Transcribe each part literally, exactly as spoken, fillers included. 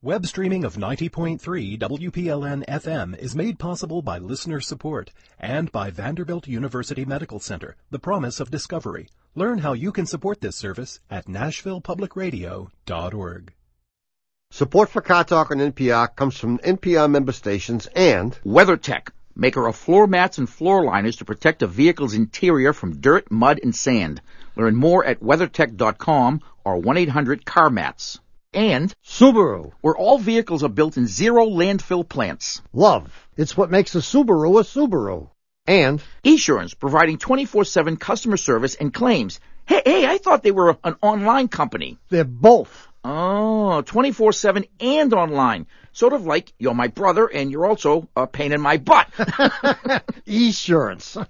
Web streaming of ninety point three W P L N F M is made possible by listener support and by Vanderbilt University Medical Center, the promise of discovery. Learn how you can support this service at nashville public radio dot org. Support for Car Talk on N P R comes from N P R member stations and WeatherTech, maker of floor mats and floor liners to protect a vehicle's interior from dirt, mud, and sand. Learn more at weathertech dot com or one eight hundred car mats. And Subaru, where all vehicles are built in zero landfill plants. Love, it's what makes a Subaru a Subaru. And Esurance, providing twenty-four seven customer service and claims. Hey, hey, I thought they were an online company. They're both. Oh, twenty-four seven and online. Sort of like you're my brother and you're also a pain in my butt. Esurance.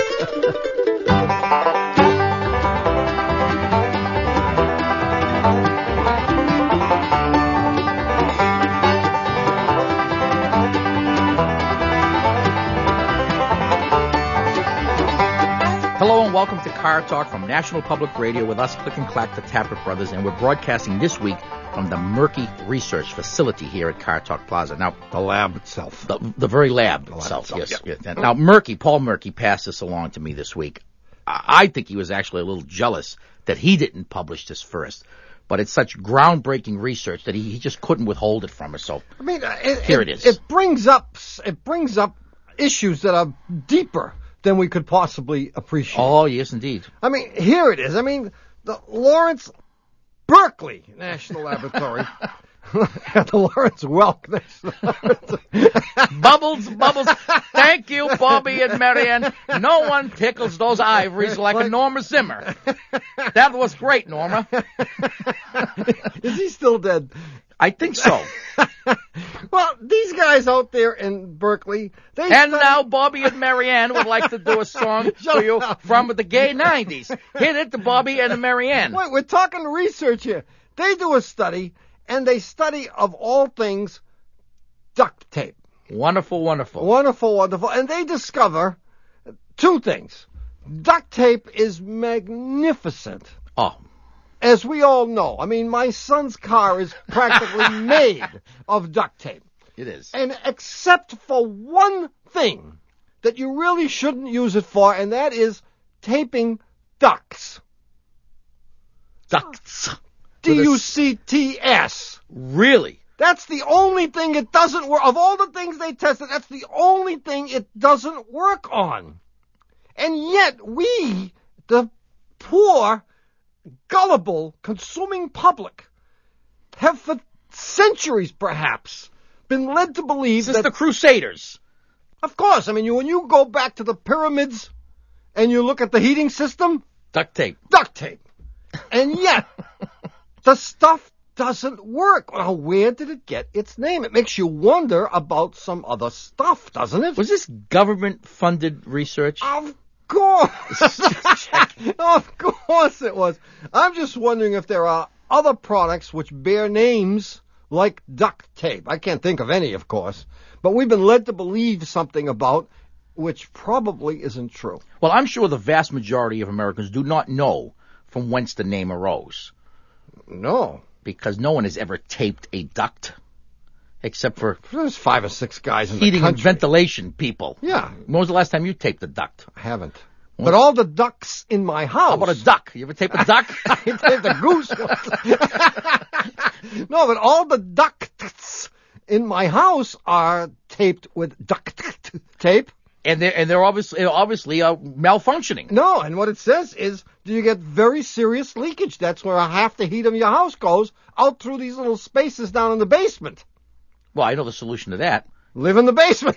Hello and welcome to Car Talk from National Public Radio with us, Click and Clack, the Tappert Brothers, and we're broadcasting this week from the Murky Research Facility here at Car Talk Plaza. Now, the lab itself. The, the very lab the itself, lab itself yes. yeah. yes. Now, Murky, Paul Murky passed this along to me this week. I, I think he was actually a little jealous that he didn't publish this first. But it's such groundbreaking research that he, he just couldn't withhold it from us. So I mean, it, here it, it is. It brings up it brings up issues that are deeper than we could possibly appreciate. Oh, yes, indeed. I mean, here it is. I mean, the Lawrence Berkeley National Laboratory. The Lawrence Welk National Laboratory. Bubbles, bubbles. Thank you, Bobby and Marianne. No one tickles those ivories like, like a Norma Zimmer. That was great, Norma. Is he still dead? I think so. Well, these guys out there in Berkeley, they And study... now Bobby and Marianne would like to do a song for you from the gay nineties. Hit it to Bobby and Marianne. Wait, we're talking research here. They do a study, and they study, of all things, duct tape. Wonderful, wonderful. Wonderful, wonderful. And they discover two things. Duct tape is magnificent. Oh. As we all know. I mean, my son's car is practically made of duct tape. It is. And except for one thing that you really shouldn't use it for, and that is taping ducts. Ducts. D U C T S. Really? That's the only thing it doesn't work. Of all the things they tested, that's the only thing it doesn't work on. And yet we, the poor, gullible, consuming public, have for centuries, perhaps, been led to believe Since that... the Crusaders. Of course. I mean, you, when you go back to the pyramids and you look at the heating system... Duct tape. Duct tape. And yet, the stuff doesn't work. Well, where did it get its name? It makes you wonder about some other stuff, doesn't it? Was this government-funded research? Of course. Of course it was. I'm just wondering if there are other products which bear names like duct tape. I can't think of any, of course. But we've been led to believe something about which probably isn't true. Well, I'm sure the vast majority of Americans do not know from whence the name arose. No. Because no one has ever taped a duct. Except for... There's five or six guys in heating the country. and ventilation people. Yeah. When was the last time you taped a duct? I haven't. But all the ducks in my house... How about a duck? You ever tape a duck? I taped a goose. No, but all the ducts in my house are taped with duct tape. And they're, and they're obviously, obviously uh, malfunctioning. No, and what it says is, do you get very serious leakage? That's where half the heat of your house goes out through these little spaces down in the basement. Well, I know the solution to that. Live in the basement.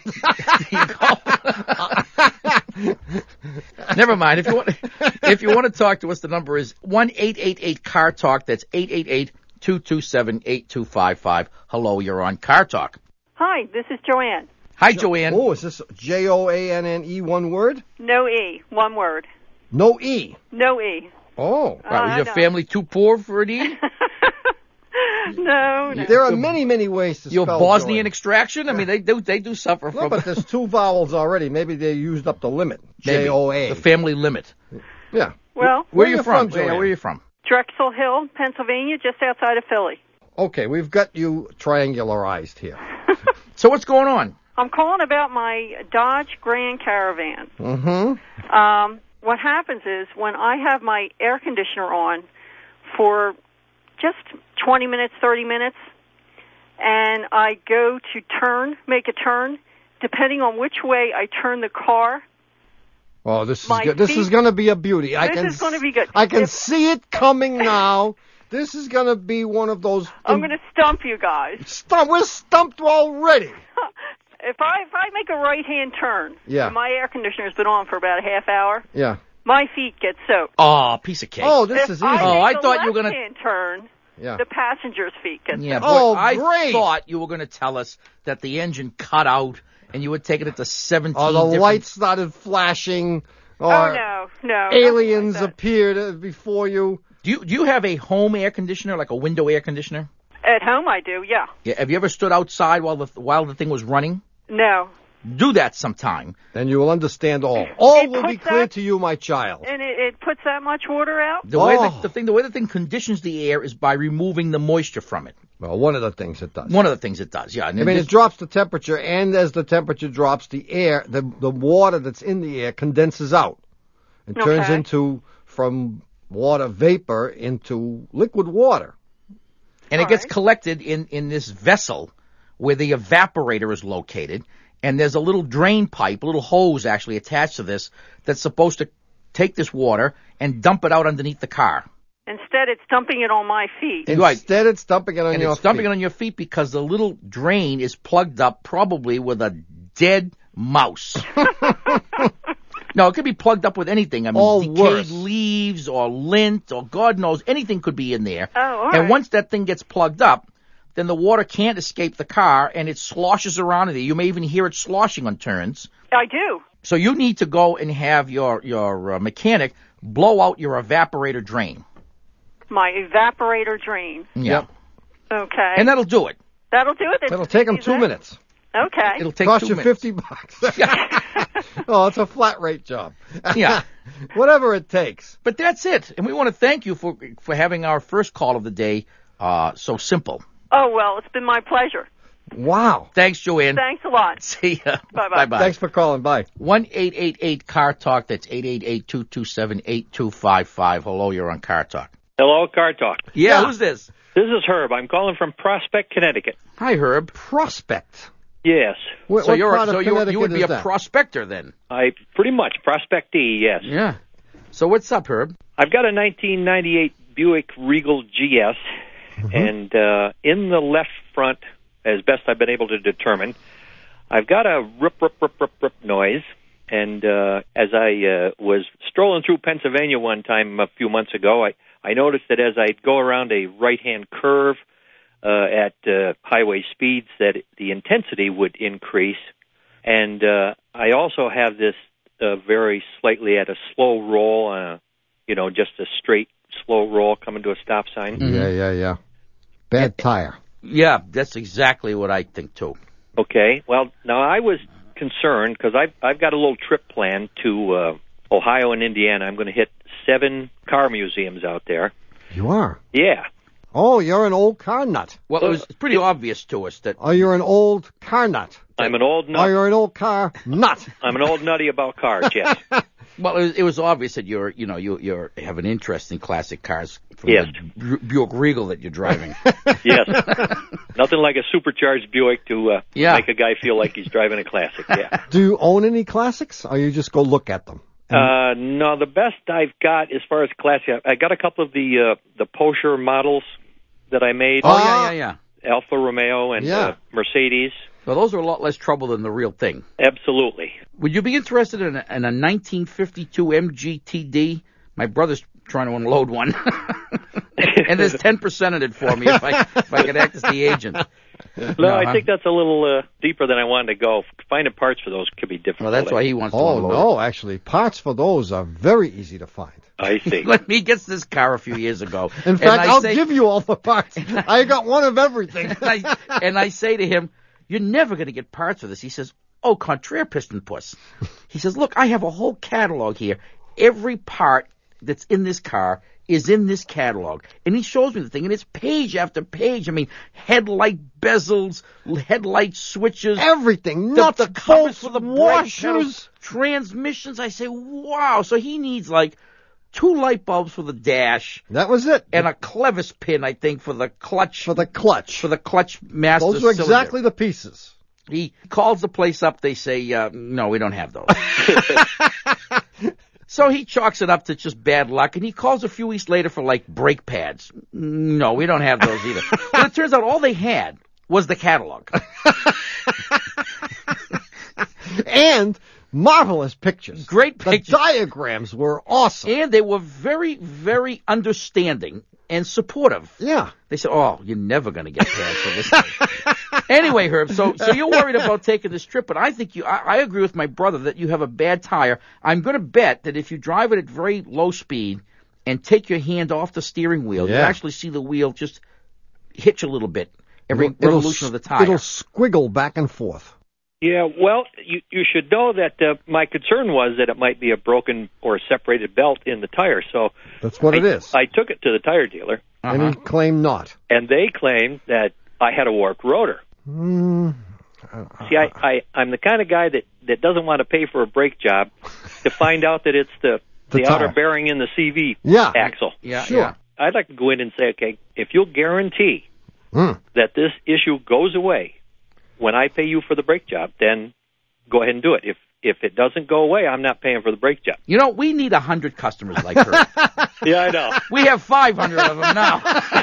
There you go. Never mind. If you want, if you want to talk to us, the number is one eight eight eight car talk. That's eight eight eight, two two seven, eight two five five. Hello, you're on Car Talk. Hi, this is Joanne. Hi, Joanne. Oh, is this J O A N N E, one word? No E, one word. No E? No E. Oh. Right, was Uh, your no. family too poor for an E? No, no. There are many, many ways to Your spell Bosnian Joanne. extraction? I mean, they do they do suffer No, from but there's two vowels already. Maybe they used up the limit. Maybe. J O A. The family limit. Yeah. Well, Where, Where are you you from? from, Joanne? Where, where are you from? Drexel Hill, Pennsylvania, just outside of Philly. Okay, we've got you triangularized here. So what's going on? I'm calling about my Dodge Grand Caravan. Mm-hmm. Um, what happens is when I have my air conditioner on for just twenty minutes, thirty minutes, and I go to turn, make a turn, depending on which way I turn the car. Oh, this is My good. This feet- is going to be a beauty. I This can is gonna be good. I can If- see it coming now. This is going to be one of those. I'm going to stump you guys. Stump. We're stumped already. If I if I make a right-hand turn, Yeah. and my air conditioner's been on for about a half hour, Yeah. my feet get soaked. Oh, piece of cake. Oh, this if is easy. I Oh, make I a thought you were gonna- left-hand turn, Yeah. the passenger's feet get Yeah, soaked. boy, Oh, I great. thought you were going to tell us that the engine cut out and you were taking it to seventeen Oh, the different... lights started flashing. Or Oh, no, no. aliens nothing like appeared uh, before you. Do you, do you have a home air conditioner, like a window air conditioner? that. At home I do, yeah. Yeah, have you ever stood outside while the while the thing was running? No. Do that sometime. Then you will understand all. All It will be puts clear that- to you, my child. And it, it puts that much water out? The way Oh. the, the thing, the way the thing conditions the air is by removing the moisture from it. Well, one of the things it does. One of the things it does, yeah. And I mean, this- it drops the temperature, and as the temperature drops, the air, the the water that's in the air condenses out. It turns Okay. into, from water vapor into liquid water. and it All gets right. collected in, in this vessel where the evaporator is located, and there's a little drain pipe, a little hose actually attached to this that's supposed to take this water and dump it out underneath the car. Instead, it's dumping it on my feet. Right. Instead, it's dumping it on And your it's dumping feet. it on your feet because the little drain is plugged up probably with a dead mouse. No, it could be plugged up with anything. I mean, Or decayed worse. leaves or lint or God knows, anything could be in there. Oh, all And right. once that thing gets plugged up, then the water can't escape the car and it sloshes around in there. You may even hear it sloshing on turns. I do. So you need to go and have your, your uh, mechanic blow out your evaporator drain. My evaporator drain. Yep. Okay. And that'll do it. That'll do it? It'll take them Is two it? minutes. Okay. It'll take Cost two you minutes. fifty bucks. Oh, it's a flat rate job. Yeah. Whatever it takes. But that's it. And we want to thank you for for having our first call of the day uh, so simple. Oh, well, it's been my pleasure. Wow. Thanks, Joanne. Thanks a lot. See ya. Bye-bye. Bye-bye. Thanks for calling. Bye. one eight eight eight car talk. That's eight eight eight, two two seven, eight two five five. Hello, you're on Car Talk. Hello, Car Talk. Yeah, Yeah. who's this? This is Herb. I'm calling from Prospect, Connecticut. Hi, Herb. Prospect. Yes, Wh- So what you're part so of you you Connecticut would be is a that? prospector then. I pretty much prospectee. Yes, Yeah. So what's up, Herb? I've got a nineteen ninety-eight Buick Regal G S, and uh, in the left front, as best I've been able to determine, I've got a rip, rip, rip, rip, rip noise. And uh, as I uh, was strolling through Pennsylvania one time a few months ago, I, I noticed that as I go around a right-hand curve uh, at uh, highway speeds, that the intensity would increase. And uh, I also have this uh, very slightly at a slow roll, uh, you know, just a straight slow roll coming to a stop sign. Yeah, yeah, yeah. Bad tire. Yeah, that's exactly what I think too. Okay. Well, now I was concerned because I've I've got a little trip planned to uh, Ohio and Indiana. I'm going to hit seven car museums out there. You are. Yeah. Oh, you're an old car nut. Well, it was pretty obvious to us that Oh, you're an old car nut. I'm an old Oh, nut. you're an old car nut. I'm an old nutty about cars. Yes. well, it was, it was obvious that you're you know you you have an interest in classic cars from Yes. the Bu- Buick Regal that you're driving. Yes. Nothing like a supercharged Buick to uh, Yeah. make a guy feel like he's driving a classic. Yeah. Do you own any classics, or you just go look at them? Uh, no, the best I've got as far as classic, I got a couple of the uh, the Porsche models that I made. Oh Ah. yeah, yeah, yeah. Alfa Romeo and Yeah. uh, Mercedes. Well, those are a lot less trouble than the real thing. Absolutely. Would you be interested in a, in a nineteen fifty-two M G T D? My brother's trying to unload one, and there's ten percent in it for me if I if I could act as the agent. No, No, I huh? think that's a little uh, deeper than I wanted to go. Finding parts for those could be difficult. Well, that's why he wants to Oh, unload no, actually, parts for those are very easy to find. I see. it. When he gets this car a few years ago, In and fact, I I'll say, give you all the parts. I got one of everything. and I, and I say to him, "You're never going to get parts for this." He says, "Oh, contraire, piston puss." He says, "Look, I have a whole catalog here. Every part that's in this car is in this catalog. And he shows me the thing, and it's page after page. I mean, headlight bezels, headlight switches. Everything. The, Nuts, the covers bolts, for the brake washers. pedals, transmissions. I say, wow. So he needs like two light bulbs for the dash. That was it. And a clevis pin, I think, for the clutch. For the clutch. For the clutch master Those are cylinder. exactly the pieces. He calls the place up. They say, uh, no, we don't have those. So he chalks it up to just bad luck, and he calls a few weeks later for, like, brake pads. No, we don't have those either. But it turns out all they had was the catalog. And marvelous pictures. Great pictures. The diagrams were awesome. And they were very, very understanding and supportive. Yeah. They said, oh, you're never going to get pads for this thing. Anyway, Herb, so so you're worried about taking this trip, but I think you, I, I agree with my brother that you have a bad tire. I'm going to bet that if you drive it at very low speed and take your hand off the steering wheel, Yeah. you actually see the wheel just hitch a little bit every It'll- it'll revolution s- of the tire. It'll squiggle back and forth. Yeah, well, you you should know that uh, my concern was that it might be a broken or separated belt in the tire. So That's what I, it is. I took it to the tire dealer, And Uh-huh. he claimed not. and they claimed that I had a warped rotor. Mm, See, I, I I'm the kind of guy that that doesn't want to pay for a brake job to find out that it's the The the, outer tire. bearing in the C V Yeah. axle. Yeah, Sure. yeah. I'd like to go in and say, okay, if you'll guarantee Mm. that this issue goes away when I pay you for the brake job, then go ahead and do it. If if it doesn't go away, I'm not paying for the brake job. You know, we need a hundred customers like her. Yeah, I know. We have five hundred of them now.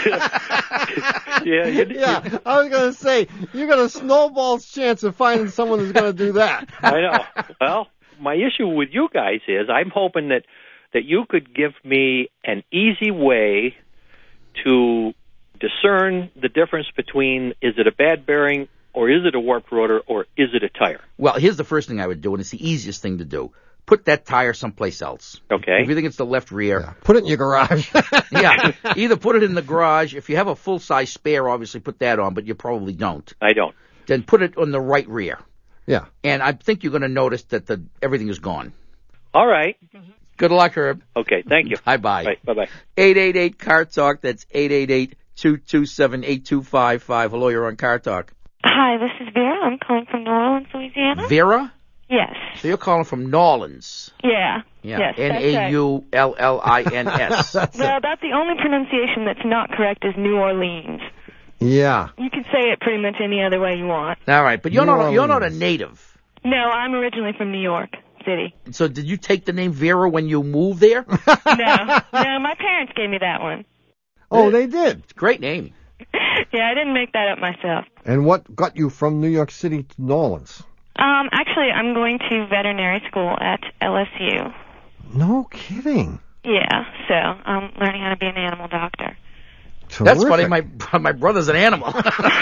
Yeah, you, Yeah, I was going to say, you got a snowball's chance of finding someone who's going to do that. I know. Well, my issue with you guys is I'm hoping that that you could give me an easy way to discern the difference between is it a bad bearing or is it a warped rotor or is it a tire? Well, here's the first thing I would do, and it's the easiest thing to do. Put that tire someplace else. Okay. If you think it's the left rear, Yeah. Put it in your garage. yeah, either put it in the garage. If you have a full-size spare, obviously put that on, but you probably don't. I don't. Then put it on the right rear. Yeah. And I think you're going to notice that the everything is gone. All right. Good luck, Herb. Okay, thank you. Bye-bye. Right, bye-bye. eight eight eight, C A R Talk. That's eight eight eight, two two seven, eight two five five. Hello, you're on Car Talk. Hi, this is Vera. I'm calling from New Orleans, Louisiana. Vera? Yes. So you're calling from Nolans. Yeah. Yeah. Yes, N that's A right. U L L I N S. That's Well, it. that's the only pronunciation that's not correct is New Orleans. Yeah. You can say it pretty much any other way you want. All right, but you're New not you're not a Orleans. native. No, I'm originally from New York City. So did you take the name Vera when you moved there? No, no, my parents gave me that one. Oh, they did. Great name. Yeah, I didn't make that up myself. And what got you from New York City to New Orleans? Um, actually, I'm going to veterinary school at L S U. No kidding. Yeah, so I'm learning how to be an animal doctor. That's funny. Terrific. My my brother's an animal.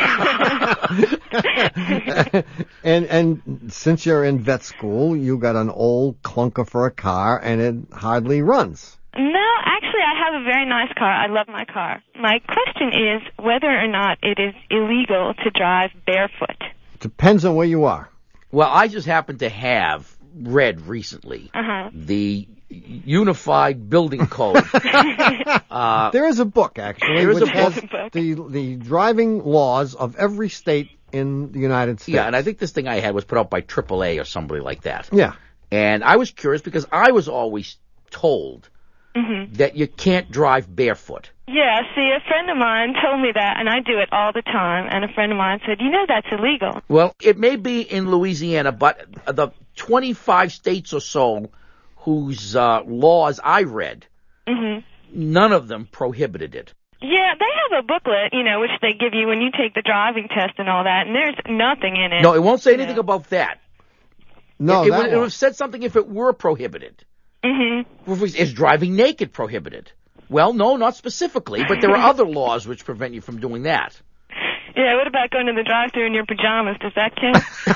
and and since you're in vet school, you got an old clunker for a car, and it hardly runs. No, actually, I have a very nice car. I love my car. My question is whether or not it is illegal to drive barefoot. Depends on where you are. Well, I just happen to have read recently Uh-huh. the Unified Building Code. uh, There is a book, actually, There is which a has book. the the driving laws of every state in the United States. yeah, and I think this thing I had was put out by triple A or somebody like that. Yeah. And I was curious because I was always told Mm-hmm. that you can't drive barefoot. Yeah, see, a friend of mine told me that, and I do it all the time, and a friend of mine said, you know that's illegal. Well, it may be in Louisiana, but the twenty-five states or so whose uh, laws I read, Mm-hmm. none of them prohibited it. Yeah, they have a booklet, you know, which they give you when you take the driving test and all that, and there's nothing in it. No, it won't say anything Yeah. about that. No, it, it that would, it would one. have said something if it were prohibited. Mm-hmm. Is driving naked prohibited? Well, no, not specifically, but there are other laws which prevent you from doing that. Yeah, what about going to the drive-thru in your pajamas? Does that count?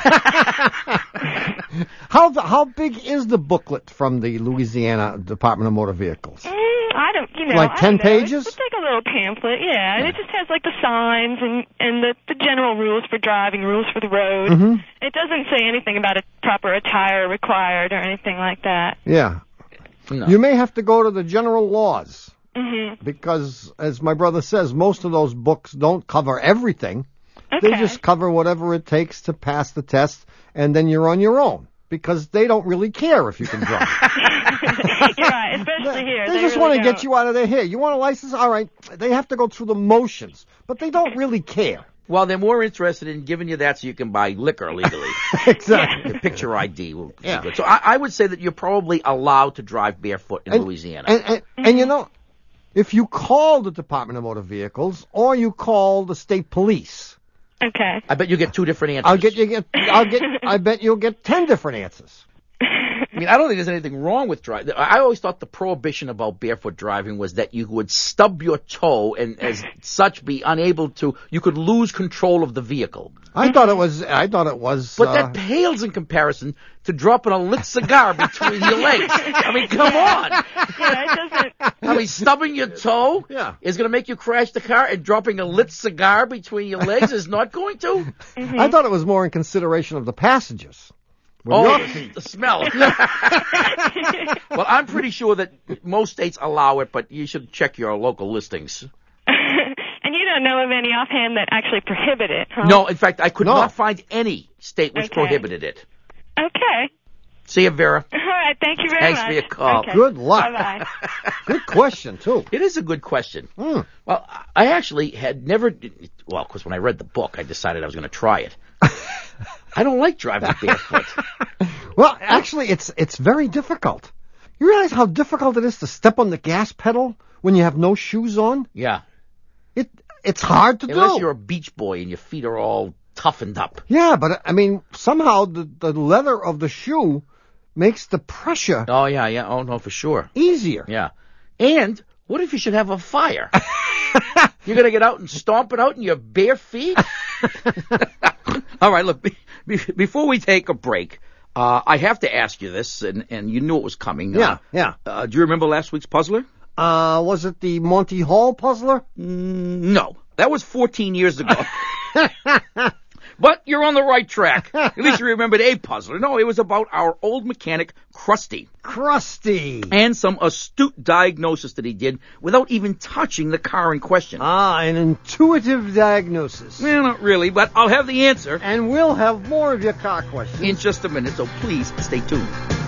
How the, how big is the booklet from the Louisiana Department of Motor Vehicles? Mm, I don't, you know. Like I ten don't know. pages? It's, it's like a little pamphlet, yeah. And it just has like the signs and and the, the general rules for driving, rules for the road. Mm-hmm. It doesn't say anything about a proper attire required or anything like that. Yeah. No. You may have to go to the general laws Mm-hmm. Because, as my brother says, most of those books don't cover everything. Okay. They just cover whatever it takes to pass the test, and then you're on your own. Because they don't really care if you can drive. You're right, especially here. They, They just really want to don't. get you out of their hair. You want a license? All right. They have to go through the motions, but they don't really care. Well, they're more interested in giving you that so you can buy liquor legally. Exactly. Your picture I D will be Yeah. good. So I, I would say that you're probably allowed to drive barefoot in And- Louisiana. And, and, and you know, if you call the Department of Motor Vehicles or you call the state police, Okay. I bet you get two different answers. I'll get you get I'll get I bet you'll get ten different answers. I mean, I don't think there's anything wrong with driving. I always thought the prohibition about barefoot driving was that you would stub your toe and as such be unable to, you could lose control of the vehicle. I thought it was I thought it was But uh, that pales in comparison to dropping a lit cigar between your legs. I mean, come on. Yeah, it doesn't. I mean, stubbing your toe Yeah. is going to make you crash the car, and dropping a lit cigar between your legs is not going to? I thought it was more in consideration of the passengers. When Oh, you're- the, the smell. Well, I'm pretty sure that most states allow it, but you should check your local listings. And you don't know of any offhand that actually prohibit it, huh? No, in fact, I could No. not find any state which Okay. prohibited it. Okay. See you, Vera. All right. Thank you very Thanks much. for your call. Okay. Good luck. Bye-bye. Good question too. It is a good question. Hmm. Well, I actually had never, well, of course, when I read the book, I decided I was going to try it. I don't like driving barefoot. Well, actually, it's it's very difficult. You realize how difficult it is to step on the gas pedal when you have no shoes on? Yeah. It it's hard to Unless do. you're a beach boy and your feet are all toughened up. Yeah, but I mean, somehow the the leather of the shoe makes the pressure Oh, yeah, yeah. Oh, no, for sure. easier. Yeah. And what if you should have a fire? You're going to get out and stomp it out in your bare feet? All right, look, be, be, before we take a break, uh, I have to ask you this, and, and you knew it was coming. Yeah, Uh, yeah. Uh, do you remember last week's puzzler? Uh, was it the Monty Hall puzzler? Mm, no, that was fourteen years ago. But you're on the right track. At least you remembered a puzzler. No, it was about our old mechanic, Krusty, Krusty. and some astute diagnosis that he did without even touching the car in question. Ah, an intuitive diagnosis. Well, not really, but I'll have the answer And we'll have more of your car questions. in just a minute, so please stay tuned.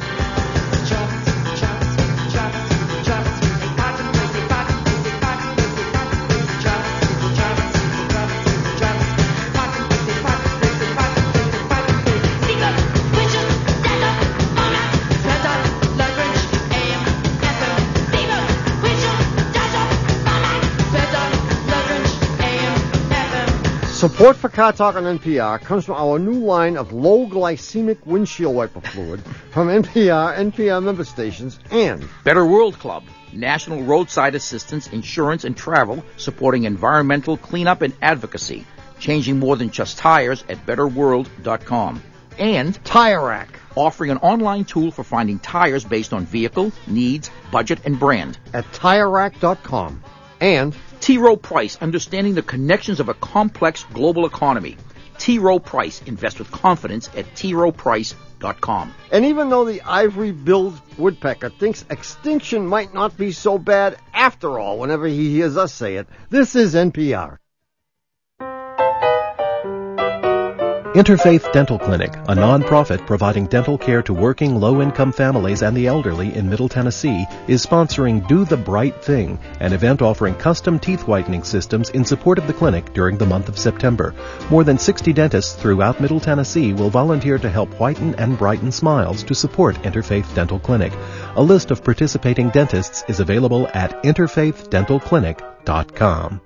Support for Car Talk on N P R comes from our new line of low glycemic windshield wiper fluid from N P R, N P R member stations, and Better World Club, National Roadside Assistance, Insurance, and Travel, supporting environmental cleanup and advocacy, changing more than just tires at better world dot com. And Tire Rack offering an online tool for finding tires based on vehicle, needs, budget, and brand. at tire rack dot com. And T. Rowe Price, understanding the connections of a complex global economy. T. Rowe Price, invest with confidence at t rowe price dot com. And even though the ivory-billed woodpecker thinks extinction might not be so bad after all whenever he hears us say it, this is N P R. Interfaith Dental Clinic, a nonprofit providing dental care to working low-income families and the elderly in Middle Tennessee, is sponsoring Do the Bright Thing, an event offering custom teeth whitening systems in support of the clinic during the month of September. More than sixty dentists throughout Middle Tennessee will volunteer to help whiten and brighten smiles to support Interfaith Dental Clinic. A list of participating dentists is available at interfaith dental clinic dot com.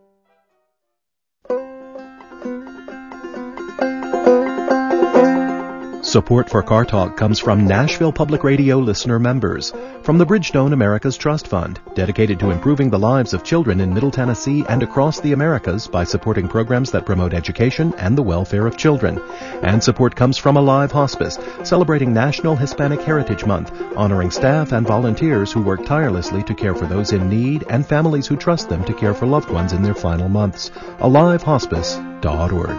Support for Car Talk comes from Nashville Public Radio listener members. From the Bridgestone America's Trust Fund, dedicated to improving the lives of children in Middle Tennessee and across the Americas by supporting programs that promote education and the welfare of children. And support comes from Alive Hospice, celebrating National Hispanic Heritage Month, honoring staff and volunteers who work tirelessly to care for those in need and families who trust them to care for loved ones in their final months. alive hospice dot org.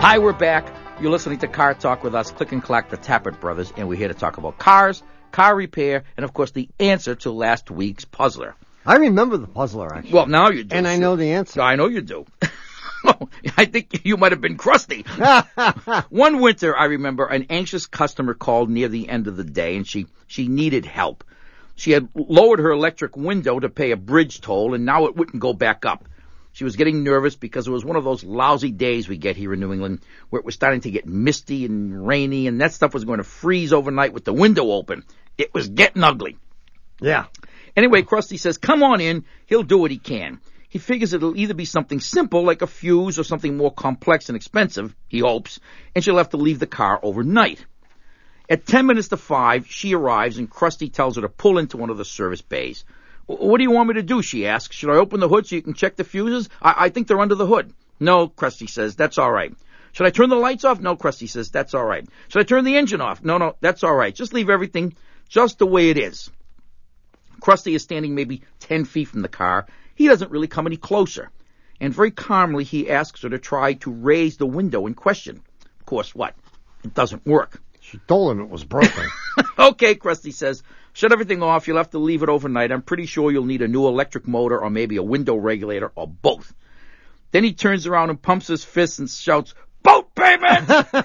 Hi, we're back. You're listening to Car Talk with us, Click and Clack, the Tappert brothers, and we're here to talk about cars, car repair, and, of course, the answer to last week's puzzler. I remember the puzzler, actually. Well, now you do. And I know the answer. I know you do. I think you might have been crusty. One winter, I remember, an anxious customer called near the end of the day, and she, she needed help. She had lowered her electric window to pay a bridge toll, and now it wouldn't go back up. She was getting nervous because it was one of those lousy days we get here in New England where it was starting to get misty and rainy, and that stuff was going to freeze overnight with the window open. It was getting ugly. Yeah. Anyway, Krusty says, come on in. He'll do what he can. He figures it'll either be something simple like a fuse or something more complex and expensive, he hopes, and she'll have to leave the car overnight. At ten minutes to five, she arrives, and Krusty tells her to pull into one of the service bays. What do you want me to do, she asks. Should I open the hood so you can check the fuses? I, I think they're under the hood. No, Krusty says, that's all right. Should I turn the lights off? No, Krusty says, that's all right. Should I turn the engine off? No, no, that's all right. Just leave everything just the way it is. Krusty is standing maybe ten feet from the car. He doesn't really come any closer. And very calmly, he asks her to try to raise the window in question. Of course, what? It doesn't work. She told him it was broken. Okay, Krusty says, shut everything off. You'll have to leave it overnight. I'm pretty sure you'll need a new electric motor or maybe a window regulator or both. Then he turns around and pumps his fists and shouts, boat payment!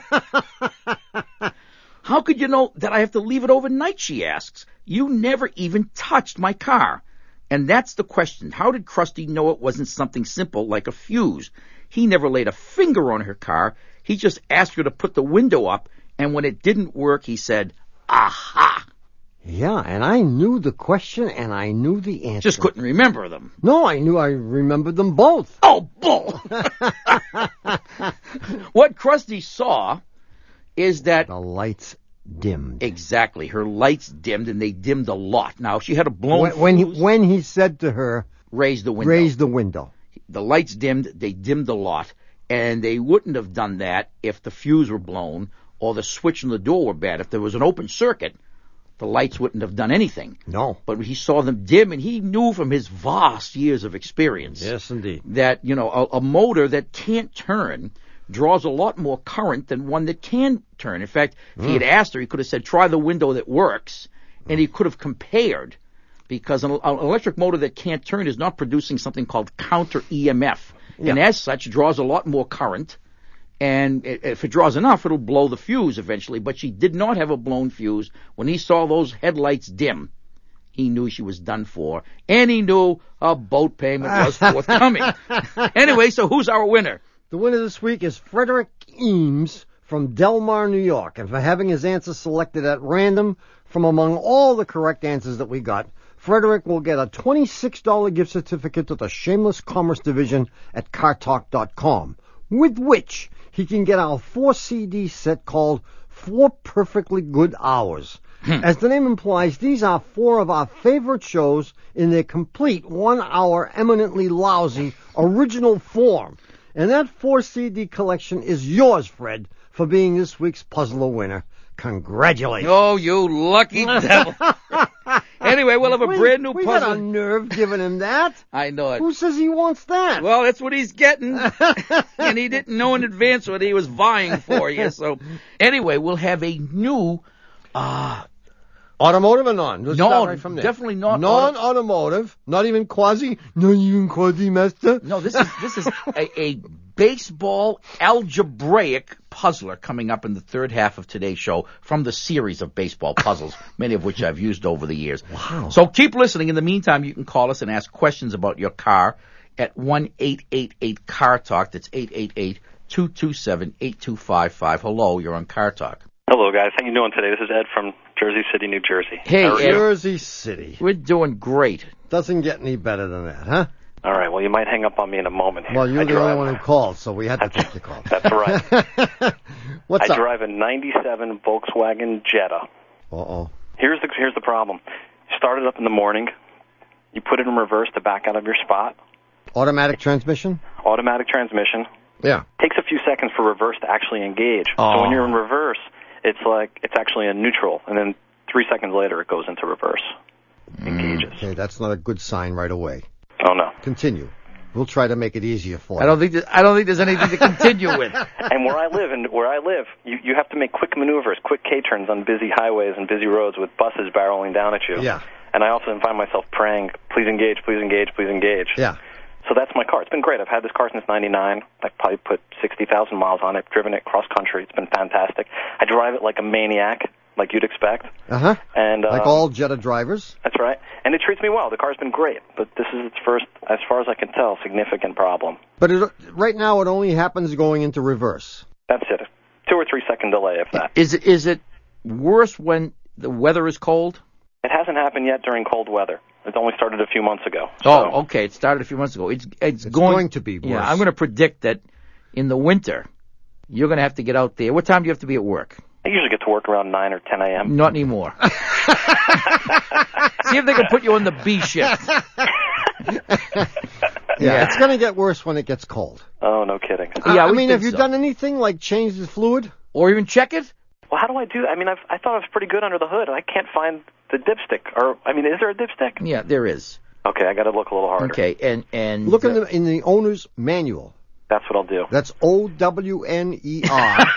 How could you know that I have to leave it overnight, she asks. You never even touched my car. And that's the question. How did Krusty know it wasn't something simple like a fuse? He never laid a finger on her car. He just asked her to put the window up, and when it didn't work, he said, aha! Yeah, and I knew the question, and I knew the answer. Just couldn't remember them. No, I knew I remembered them both. Oh, bull! What Krusty saw is that... The lights dimmed. Exactly. Her lights dimmed, and they dimmed a lot. Now, she had a blown when, when, he, fuse. when he said to her... Raise the window. Raise the window. The lights dimmed, they dimmed a lot, and they wouldn't have done that if the fuse were blown or the switch on the door were bad. If there was an open circuit, the lights wouldn't have done anything. No. But he saw them dim, and he knew from his vast years of experience yes, indeed. that, you know, a, a motor that can't turn draws a lot more current than one that can turn. In fact, if mm. he had asked her, he could have said, try the window that works, and he could have compared, because an, an electric motor that can't turn is not producing something called counter E M F, yeah. and as such draws a lot more current. And if it draws enough, it'll blow the fuse eventually. But she did not have a blown fuse. When he saw those headlights dim, he knew she was done for. And he knew a boat payment was forthcoming. Anyway, so who's our winner? The winner this week is Frederick Eames from Delmar, New York. And for having his answer selected at random from among all the correct answers that we got, Frederick will get a twenty-six dollars gift certificate to the Shameless Commerce Division at car talk dot com, with which he can get our four C D set called Four Perfectly Good Hours. Hmm. As the name implies, these are four of our favorite shows in their complete one-hour, eminently lousy, original form. And that four C D collection is yours, Fred, for being this week's puzzler winner. Congratulations. Oh, you lucky devil. Anyway, we'll have a we, brand new we puzzle. We got a nerve giving him that. I know it. Who says he wants that? Well, that's what he's getting. And he didn't know in advance what he was vying for you. So, anyway, we'll have a new... Uh, Automotive or non? Let's no, start right from there. Definitely not. Non-automotive, not even quasi, not even quasi-master. No, this is this is a, a baseball algebraic puzzler coming up in the third half of today's show from the series of baseball puzzles, many of which I've used over the years. Wow. So keep listening. In the meantime, you can call us and ask questions about your car at one eight eight eight car talk. That's eight eight eight, two two seven, eight two five five. Hello, you're on Car Talk. Hello, guys. How you doing today? This is Ed from Jersey City, New Jersey. Hey, Ed. Jersey City. We're doing great. Doesn't get any better than that, huh? All right. Well, you might hang up on me in a moment here. Well, you're I the drive, only one who called, so we had to take the call. That's right. What's I up? drive a ninety-seven Volkswagen Jetta. Uh-oh. Here's the here's the problem. You start it up in the morning. You put it in reverse to back out of your spot. Automatic transmission? Automatic transmission. Yeah. Takes a few seconds for reverse to actually engage. Oh. So when you're in reverse, it's like it's actually in neutral, and then three seconds later it goes into reverse. Engages. Okay, that's not a good sign right away. Oh, no. Continue. We'll try to make it easier for you. I don't think that, I don't think there's anything to continue with. And where I live, and where I live, you, you have to make quick maneuvers, quick K-turns on busy highways and busy roads with buses barreling down at you. Yeah. And I also find myself praying, please engage, please engage, please engage. Yeah. So that's my car. It's been great. I've had this car since ninety-nine. I've probably put sixty thousand miles on it, driven it cross-country. It's been fantastic. I drive it like a maniac, like you'd expect. Uh-huh. And uh, Like all Jetta drivers. That's right. And it treats me well. The car's been great. But this is its first, as far as I can tell, significant problem. But it, right now it only happens going into reverse. That's it. Two or three second delay, if that. Is it, is it worse when the weather is cold? It hasn't happened yet during cold weather. It only started a few months ago. Oh, so. okay. It started a few months ago. It's it's, It's going, going to be worse. Yeah, I'm going to predict that in the winter, you're going to have to get out there. What time do you have to be at work? I usually get to work around nine or ten a.m. Not anymore. See if they can put you on the B shift. Yeah, Yeah. it's going to get worse when it gets cold. Oh, no kidding. Uh, Yeah, I we mean, think have you so. done anything like change the fluid? Or even check it? Well, how do I do that? I mean, I've, I thought I was pretty good under the hood. I can't find the dipstick. Or, I mean, is there a dipstick? Yeah, there is. Okay, I got to look a little harder. Okay, and and Look in the, in the owner's manual. That's what I'll do. That's O W N E R.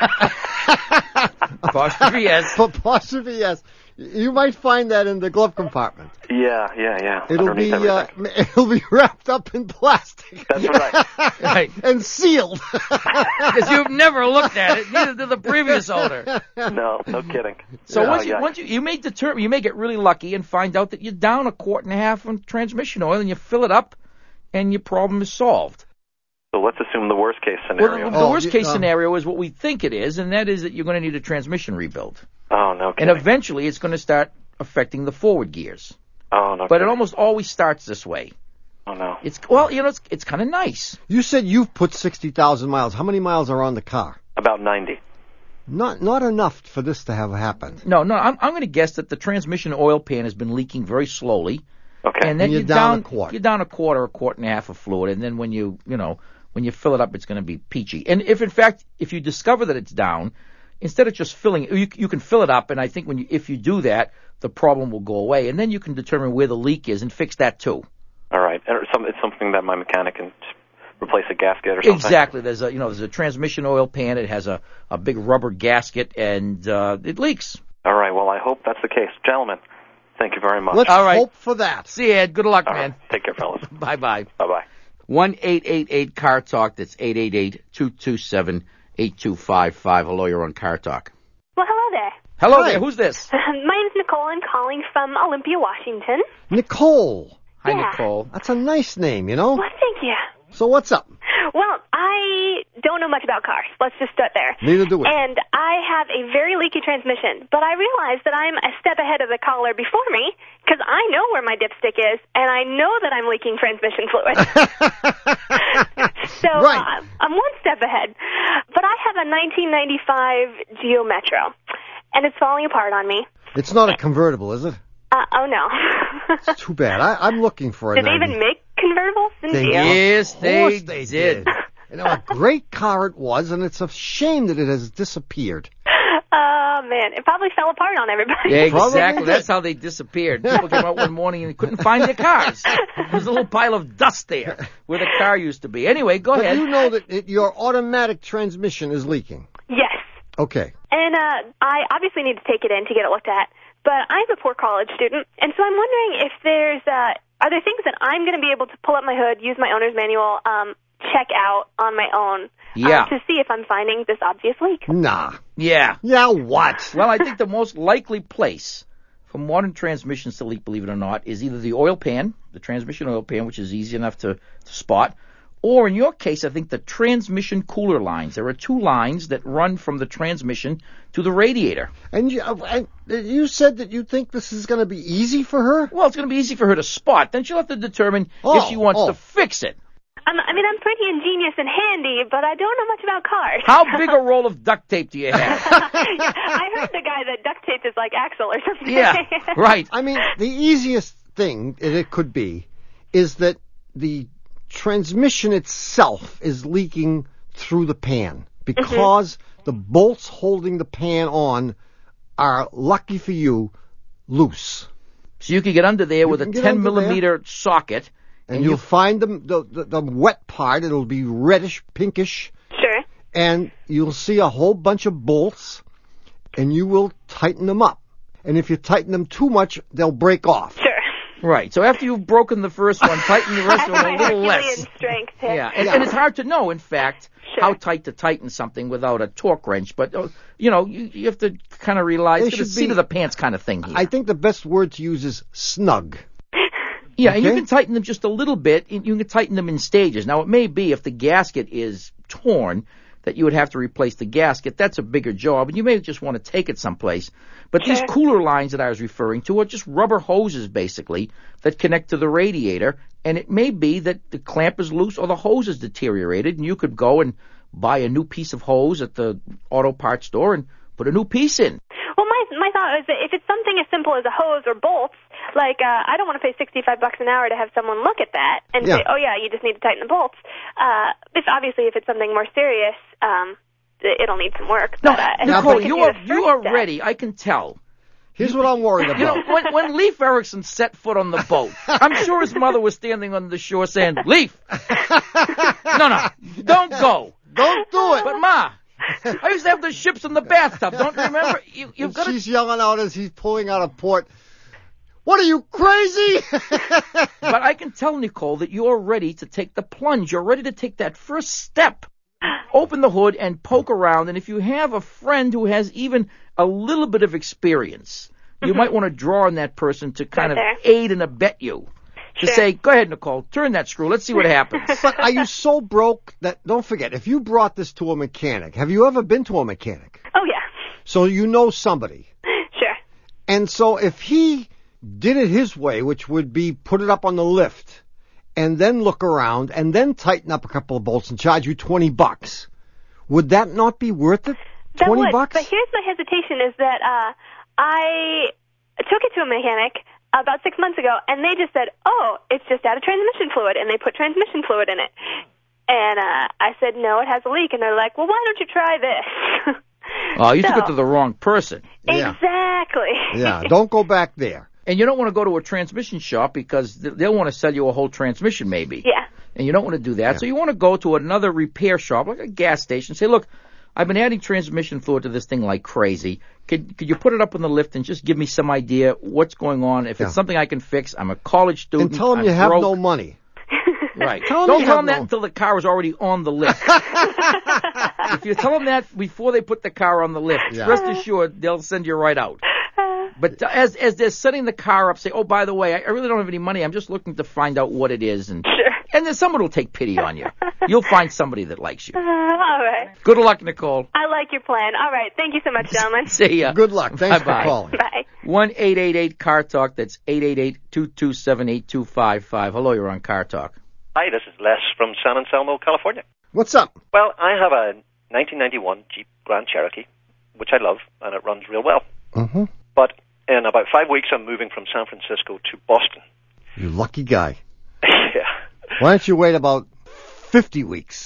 apostrophe S. Apostrophe S. You might find that in the glove compartment. Yeah, yeah, yeah. It'll be Underneath uh, everything. it'll be wrapped up in plastic. That's right. Right. And sealed. Because you've never looked at it, neither did the previous owner. No, no kidding. So No, once you yeah. once you you may determine you may get really lucky and find out that you're down a quart and a half on transmission oil, and you fill it up, and your problem is solved. So let's assume the worst case Well, scenario. the, the Oh, worst you- case um, scenario is what we think it is, and that is that you're going to need a transmission rebuild, Oh, no and kidding. eventually it's going to start affecting the forward gears. Oh, no But it kidding. almost always starts this way. Oh, no. It's well, you know, it's it's kind of nice. You said you've put sixty thousand miles. How many miles are on the car? About ninety. Not not enough for this to have happened. No, no, I'm I'm going to guess that the transmission oil pan has been leaking very slowly, Okay. and then And you're you're down down a quart. You're down a quarter, a quart and a half of fluid, and then when you you know when you fill it up, it's going to be peachy. And if in fact if you discover that it's down, instead of just filling it, you you can fill it up, and I think when you if you do that, the problem will go away, and then you can determine where the leak is and fix that too. All right. And it's some- it's something that my mechanic can just replace a gasket or something. Exactly. There's a you know there's a transmission oil pan. It has a a big rubber gasket, and uh, it leaks. All right. Well, I hope that's the case. Gentlemen, thank you very much. Let's All right. hope for that. See you, Ed. Good luck, All man. right. Take care, fellas. Bye bye. Bye-bye. One eight eight eight Car Talk. That's eight eight eight two two seven eight two five five. Hello, you're on Car Talk. Well, hello there. Hello Hi. there. Who's this? My name's Nicole. I'm calling from Olympia, Washington. Nicole. Hi, Yeah. Nicole. That's a nice name, you know? Well, thank you. So what's up? Well, I don't know much about cars. Let's just start there. Neither do we. And I have a very leaky transmission, but I realize that I'm a step ahead of the caller before me because I know where my dipstick is, and I know that I'm leaking transmission fluid. So Right. uh, I'm one step ahead. But I have a nineteen ninety-five Geo Metro, and it's falling apart on me. It's not a convertible, is it? Uh, oh, no. It's too bad. I, I'm looking for a Did they ninety. even make convertibles in They Geo? did. Yes, Of they, course they did. did. You know, a great car it was, and it's a shame that it has disappeared. Oh, man. It probably fell apart on everybody. Yeah, Probably exactly. did. That's how they disappeared. People came out one morning and couldn't find their cars. There's a little pile of dust there where the car used to be. Anyway, go But ahead. you know that it, your automatic transmission is leaking. Yes. Okay. And uh, I obviously need to take it in to get it looked at. But I'm a poor college student, and so I'm wondering if there's, uh, are there things that I'm going to be able to pull up my hood, use my owner's manual, um, check out on my own Yeah. um, to see if I'm finding this obvious leak? Nah. Yeah. Yeah, what? Well, I think the most likely place for modern transmissions to leak, believe it or not, is either the oil pan, the transmission oil pan, which is easy enough to, to spot, or in your case, I think the transmission cooler lines. There are two lines that run from the transmission to the radiator. And you, and you said that you think this is going to be easy for her? Well, it's going to be easy for her to spot. Then she'll have to determine Oh, if she wants oh. to fix it. Um, I mean, I'm pretty ingenious and handy, but I don't know much about cars. How big a roll of duct tape do you have? I heard the guy that duct tape is like Axel or something. Yeah, right. I mean, the easiest thing that it could be is that the transmission itself is leaking through the pan because Mm-hmm. the bolts holding the pan on are, lucky for you, loose. So you could get under there with a can get ten under there. millimeter socket and, And you'll you- find the, the, the, the wet part. It'll be reddish, pinkish, Sure. and you'll see a whole bunch of bolts, and you will tighten them up. And if you tighten them too much, they'll break off. Sure. Right. So after you've broken the first one, tighten the rest That's of it my a little less. Herculean strength here. Yeah, and, Yeah. and it's hard to know, in fact, Sure. how tight to tighten something without a torque wrench. But, uh, you know, you, you have to kind of realize It it's a should seat be- of the pants kind of thing here. I think the best word to use is snug. yeah, and you okay. can tighten them just a little bit. and You can tighten them in stages. Now, it may be if the gasket is torn that you would have to replace the gasket. That's a bigger job, and you may just want to take it someplace. But these Sure. cooler lines that I was referring to are just rubber hoses, basically, that connect to the radiator. And it may be that the clamp is loose or the hose is deteriorated, and you could go and buy a new piece of hose at the auto parts store and put a new piece in. Well, my my thought is that if it's something as simple as a hose or bolts, like uh, I don't want to pay sixty-five bucks an hour to have someone look at that and Yeah. say, oh yeah, you just need to tighten the bolts. Uh, if obviously if it's something more serious, um, it- it'll need some work. No, but, uh, as Nicole, long as I can you do are the you first are step- ready. I can tell. Here's what I'm worried You know, about. when, when Leif Erikson set foot on the boat, I'm sure his mother was standing on the shore saying, Leif, no, no, don't go. Don't do it. But Ma, I used to have the ships in the bathtub. Don't you remember? You, you've And got to. she's yelling out as he's pulling out of port. What are you, crazy? But I can tell Nicole that you're ready to take the plunge. You're ready to take that first step. Open the hood and poke around. And if you have a friend who has even a little bit of experience, you might want to draw on that person to kind Right of there. aid and abet you. To Sure. say, go ahead, Nicole, turn that screw. Let's see what happens. But are you so broke that, don't forget, if you brought this to a mechanic, have you ever been to a mechanic? Oh yeah, So you know somebody. sure. And so if he did it his way, which would be put it up on the lift and then look around and then tighten up a couple of bolts and charge you twenty bucks, would that not be worth it? That twenty would, bucks? But here's my hesitation is that uh, I took it to a mechanic about six months ago, and they just said, oh, it's just out of transmission fluid, and they put transmission fluid in it. And uh, I said, no, it has a leak. And they're like, well, why don't you try this? Oh, you took So- it to the wrong person. Yeah. Exactly. Yeah, don't go back there. And you don't want to go to a transmission shop because th- they'll want to sell you a whole transmission maybe. Yeah. And you don't want to do that. So you want to go to another repair shop, like a gas station, say, look, I've been adding transmission fluid to this thing like crazy. Could could you put it up on the lift and just give me some idea what's going on? If Yeah. it's something I can fix, I'm a college student. And tell them I'm you have broke. no money. Right. Tell 'em Don't you tell have them that no- until the car is already on the lift. If you tell them that before they put the car on the lift, Yeah. rest assured they'll send you right out. But uh, as as they're setting the car up, say, oh, by the way, I I really don't have any money. I'm just looking to find out what it is. And Sure. and then someone will take pity on you. You'll find somebody that likes you. Uh, all right. Good luck, Nicole. I like your plan. All right. Thank you so much, gentlemen. See ya. Good luck. Thanks Bye-bye. for calling. Bye. one eight eight eight car talk. That's eight eight eight, two two seven, eight two five five. Hello, you're on Car Talk. Hi, this is Les from San Anselmo, California. What's up? Well, I have a nineteen ninety-one Jeep Grand Cherokee, which I love, and it runs real well. Mm-hmm. But in about five weeks, I'm moving from San Francisco to Boston. You lucky guy. Yeah. Why don't you wait about fifty weeks?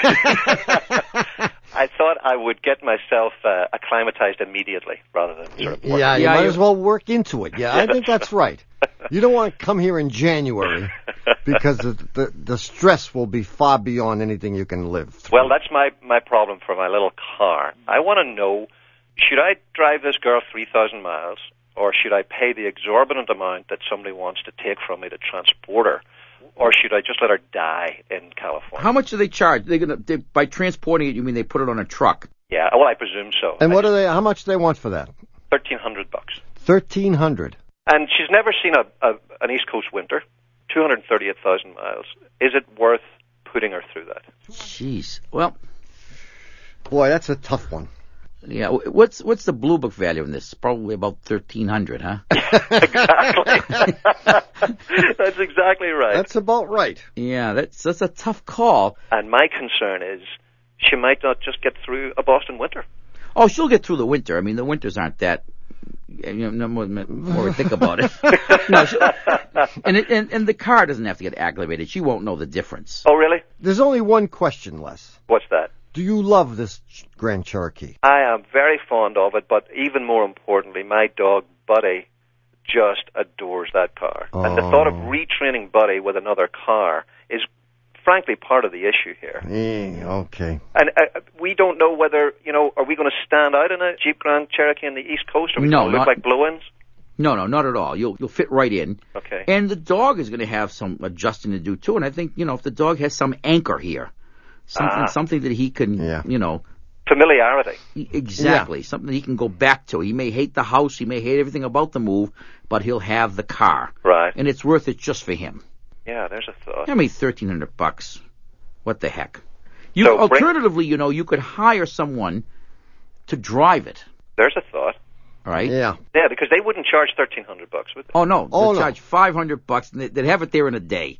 I thought I would get myself uh, acclimatized immediately rather than sort of work. Yeah, you Yeah, might you- as well work into it. Yeah, I think that's right. You don't want to come here in January because the, the the stress will be far beyond anything you can live through. Well, that's my, my problem for my little car. I want to know, should I drive this girl three thousand miles, or should I pay the exorbitant amount that somebody wants to take from me to transport her, or should I just let her die in California? How much do they charge? They're gonna they, by transporting it, you mean they put it on a truck? Yeah, well, I presume so. And what do they? How much do they want for that? thirteen hundred bucks. Thirteen hundred. And she's never seen a, a an East Coast winter, two hundred thirty-eight thousand miles. Is it worth putting her through that? Jeez. Well, Boy, that's a tough one. yeah. wh- What's what's the Blue Book value in this? Probably about thirteen hundred, huh? Exactly. That's exactly right. That's about right. Yeah, that's that's a tough call. And my concern is she might not just get through a Boston winter. Oh, she'll get through the winter. I mean, the winters aren't that. You know, no more, more we think about it. No, she, and, it and and the car doesn't have to get aggravated. She won't know the difference. Oh, really? There's only one question, Les. What's that? Do you love this Grand Cherokee? I am very fond of it, but even more importantly, my dog, Buddy, just adores that car. Oh. And the thought of retraining Buddy with another car is frankly part of the issue here. Yeah, okay. And uh, we don't know whether, you know, are we going to stand out in a Jeep Grand Cherokee on the East Coast? Are we No, going to look not- like blow-ins? No, no, not at all. You'll you'll fit right in. Okay. And the dog is going to have some adjusting to do too. And I think, you know, if the dog has some anchor here, something Ah. something that he can, Yeah. you know, Familiarity. exactly, something that he can go back to. He may hate the house, he may hate everything about the move, but he'll have the car. Right. And it's worth it just for him. Yeah, there's a thought. I mean, thirteen hundred bucks. What the heck? You So bring- alternatively, you know, you could hire someone to drive it. There's a thought. All right. Yeah. Yeah, because they wouldn't charge thirteen hundred bucks, would they? Oh no, Oh, they'll no. charge five hundred bucks, and they- they'd have it there in a day.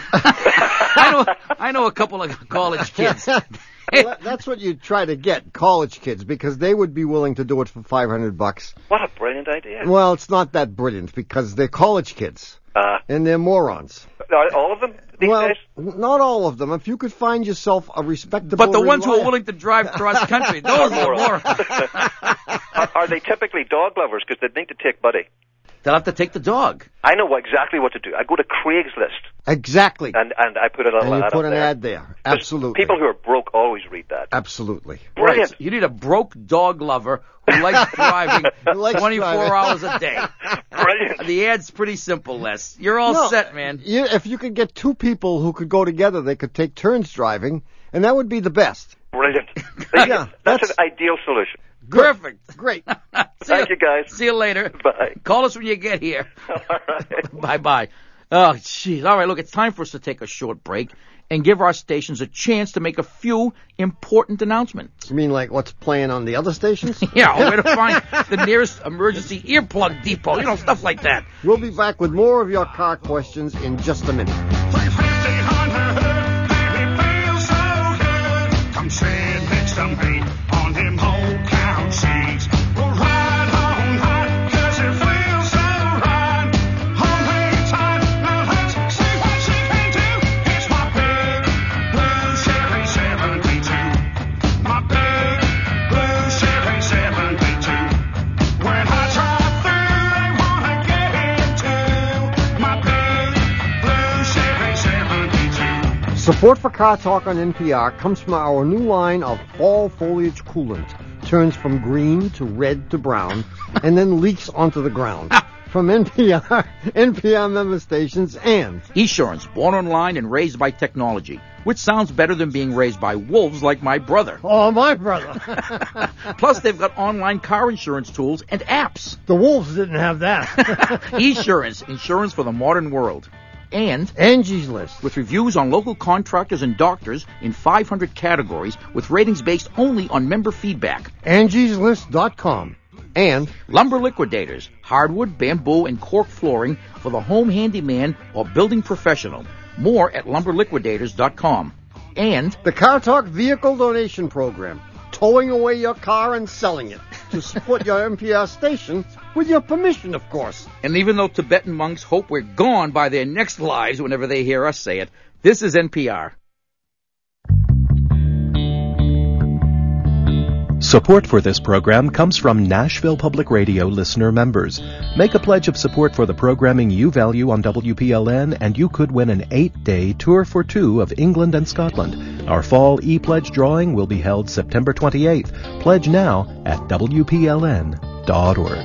I know, I know a couple of college kids. Well, that- that's what you try to get, college kids, because they would be willing to do it for five hundred bucks. What a brilliant idea. Well, it's not that brilliant because they're college kids Uh, and they're morons. are all of them these well, days? not all of them. If you could find yourself a respectable, But the ones who are reliable- willing to drive cross country, those are more. are, are they typically dog lovers? Because they need to take Buddy. They'll have to take the dog. I know exactly what to do. I go to Craigslist Exactly. and, and I put a little And you ad put up an there. ad there. 'Cause Absolutely. People who are broke always read that. Absolutely. Brilliant. Right. You need a broke dog lover who likes driving Who likes twenty-four driving. hours a day. Brilliant. The ad's pretty simple, Les. You're all No, set, man. You, if you could get two people who could go together, they could take turns driving, and that would be the best. Brilliant. Yeah, that's, that's- an ideal solution. Perfect. Great. See Thank you, guys. See you later. Bye. Call us when you get here. All right. Bye-bye. Oh, jeez. All right, look, it's time for us to take a short break and give our stations a chance to make a few important announcements. You mean like what's playing on the other stations? Yeah, or where to find the nearest emergency earplug depot, you know, stuff like that. We'll be back with more of your car questions in just a minute. Support for Car Talk on N P R comes from our new line of fall foliage coolant. Turns from green to red to brown, and then leaks onto the ground. From N P R, N P R member stations, and Esurance, born online and raised by technology, which sounds better than being raised by wolves like my brother. oh, my brother. Plus, they've got online car insurance tools and apps. The wolves didn't have that. Esurance, insurance for the modern world. And Angie's List. with reviews on local contractors and doctors in five hundred categories with ratings based only on member feedback. Angie's List dot com. And Lumber Liquidators, hardwood, bamboo, and cork flooring for the home handyman or building professional. More at lumber liquidators dot com. And the Car Talk Vehicle Donation Program. Towing away your car and selling it to support your N P R station with your permission, of course. And even though Tibetan monks hope we're gone by their next lives whenever they hear us say it, this is N P R. Support for this program comes from Nashville Public Radio listener members. Make a pledge of support for the programming you value on W P L N, and you could win an eight-day tour for two of England and Scotland. Our fall e-pledge drawing will be held September twenty-eighth. Pledge now at W P L N dot org.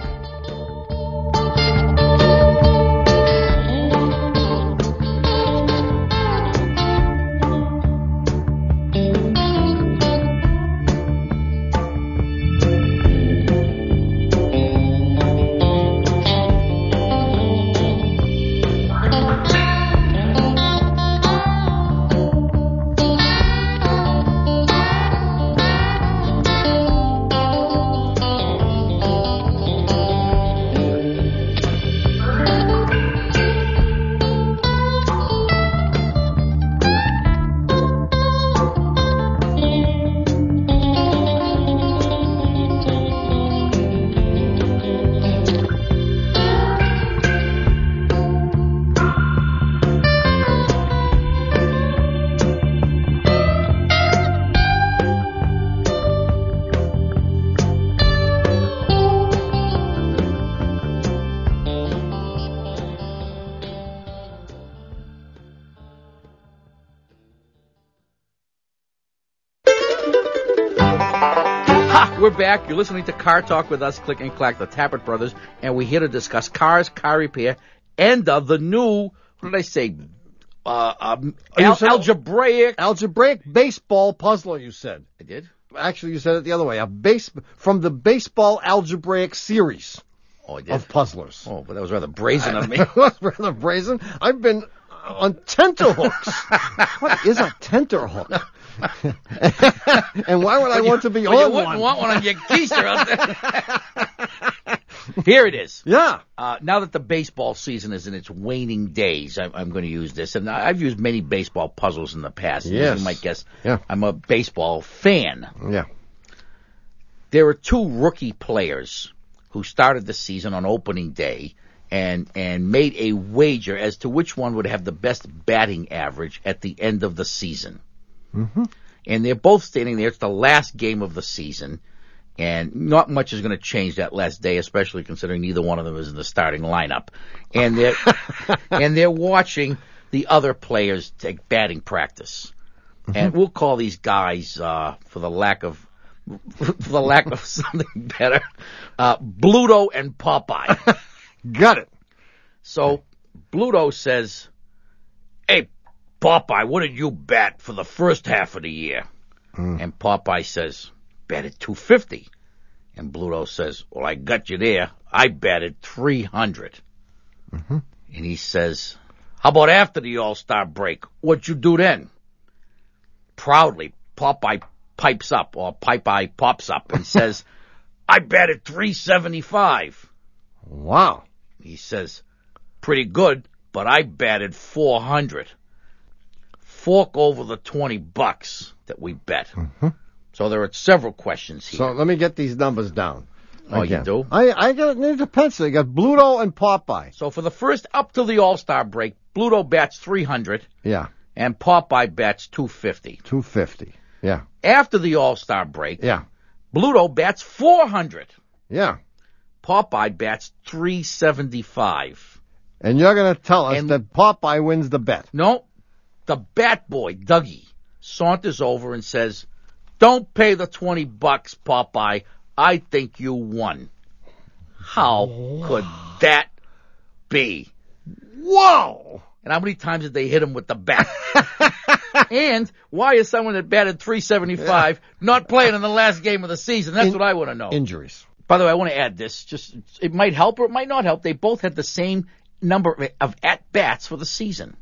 Ah, we're back. You're listening to Car Talk with us, Click and Clack, the Tappert brothers, and we're here to discuss cars, car repair, and uh, the new, what did I say, uh, um, al- algebraic. Algebraic baseball puzzler, you said. I did? Actually, you said it the other way. A base From the baseball algebraic series oh, I did? of puzzlers. Oh, but that was rather brazen of me. It was rather brazen. I've been on tenterhooks. What is a tenterhook? And why would I But want you, to be but on you wouldn't one? want one on your keister out there. Here it is. Yeah. Uh, now that the baseball season is in its waning days, I'm, I'm going to use this. And I've used many baseball puzzles in the past. Yes. As you might guess, Yeah. I'm a baseball fan. Yeah. There are two rookie players who started the season on opening day and and made a wager as to which one would have the best batting average at the end of the season. Mm-hmm. And they're both standing there. It's the last game of the season, and not much is going to change that last day, especially considering neither one of them is in the starting lineup. And they're and they're watching the other players take batting practice. Mm-hmm. And we'll call these guys, uh, for the lack of for the lack of something better, uh, Bluto and Popeye. Got it. So Bluto says, "Hey, Popeye, what did you bat for the first half of the year?" Mm. And Popeye says, "Batted two fifty." And Bluto says, "Well, I got you there. I batted three hundred." Mm-hmm. And he says, "How about after the All-Star break? What'd you do then?" Proudly, Popeye pipes up, or Popeye pops up and says, "I batted three seventy-five." Wow. He says, "Pretty good, but I batted four hundred. Fork over the twenty bucks that we bet." Mm-hmm. So there are several questions here. So let me get these numbers down. Oh, Again. you do? I, I got need a pencil. I got Bluto and Popeye. So for the first, up till the All-Star break, Bluto bats three hundred. Yeah. And Popeye bats two fifty. two fifty. Yeah. After the All-Star break, yeah, Bluto bats four hundred. Yeah. Popeye bats three seventy-five. And you're going to tell us and, that Popeye wins the bet. No. The bat boy, Dougie, saunters over and says, "Don't pay the twenty bucks, Popeye. I think you won." How could that be? Whoa! And how many times did they hit him with the bat? And why is someone that batted three seventy-five not playing in the last game of the season? That's in, what I want to know. Injuries. By the way, I want to add this. Just it might help or it might not help. They both had the same number of at-bats for the season.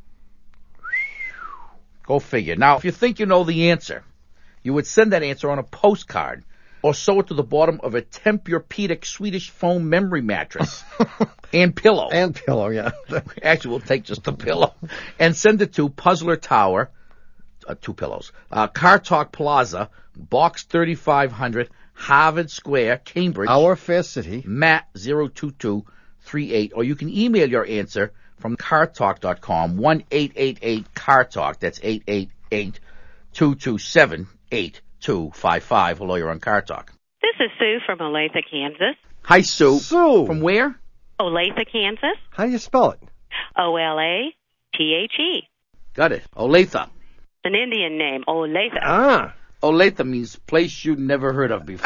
Go figure. Now, if you think you know the answer, you would send that answer on a postcard or sew it to the bottom of a Tempur-Pedic Swedish foam memory mattress and pillow. And pillow, yeah. Actually, we'll take just the pillow. And send it to Puzzler Tower, uh, two pillows, uh, Car Talk Plaza, Box thirty-five hundred, Harvard Square, Cambridge. Our fair city. Matt zero two two three eight. Or you can email your answer from car talk dot com, one eight eight eight car talk. That's eight eight eight two two seven eight two five five. Hello, you're on Car Talk. This is Sue from Olathe, Kansas. Hi, Sue. Sue. From where? Olathe, Kansas. How do you spell it? O L A T H E. Got it. Olathe. It's an Indian name, Olathe. Ah. Olathe means place you'd never heard of before.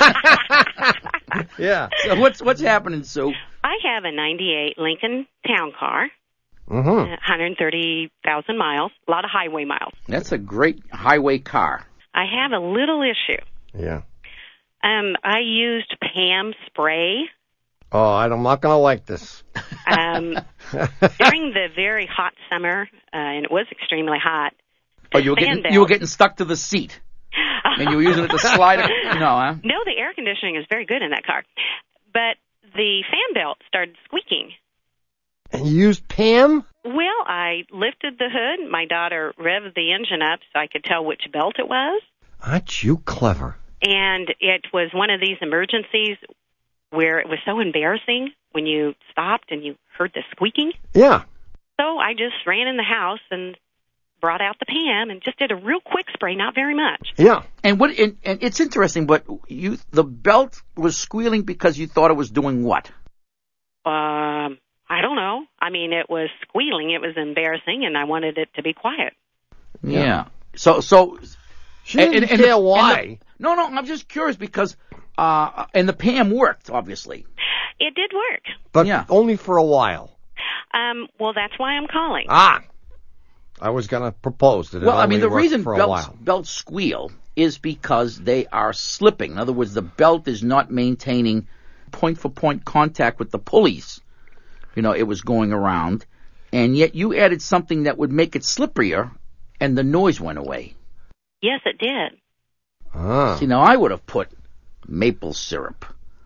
Yeah. So what's what's happening, Sue? I have a ninety-eight Lincoln Town Car, mm-hmm. one hundred thirty thousand miles, a lot of highway miles. That's a great highway car. I have a little issue. Yeah. Um, I used Pam spray. Oh, I'm not going to like this. Um, during the very hot summer, uh, and it was extremely hot. Oh, you were getting belt, you were getting stuck to the seat, and you were using it to slide. A, no, huh? No, the air conditioning is very good in that car, but the fan belt started squeaking. And you used Pam? Well, I lifted the hood. My daughter revved the engine up so I could tell which belt it was. Aren't you clever? And it was one of these emergencies where it was so embarrassing when you stopped and you heard the squeaking. Yeah. So I just ran in the house and brought out the Pam and just did a real quick spray, not very much. Yeah. And what? And, and it's interesting, but you the belt was squealing because you thought it was doing what? Um, I don't know. I mean, it was squealing. It was embarrassing, and I wanted it to be quiet. Yeah. yeah. So, so she didn't and, and care the, why. And No, no, I'm just curious because, uh, and the P A M worked, obviously. It did work. But Yeah. only for a while. Um, well, that's why I'm calling. Ah! I was going to propose that it Well, I only mean, the worked reason for a belts, while. belts squeal is because they are slipping. In other words, the belt is not maintaining point-for-point contact with the pulleys. You know, it was going around. And yet you added something that would make it slipperier, and the noise went away. Yes, it did. Ah. See, now I would have put maple syrup.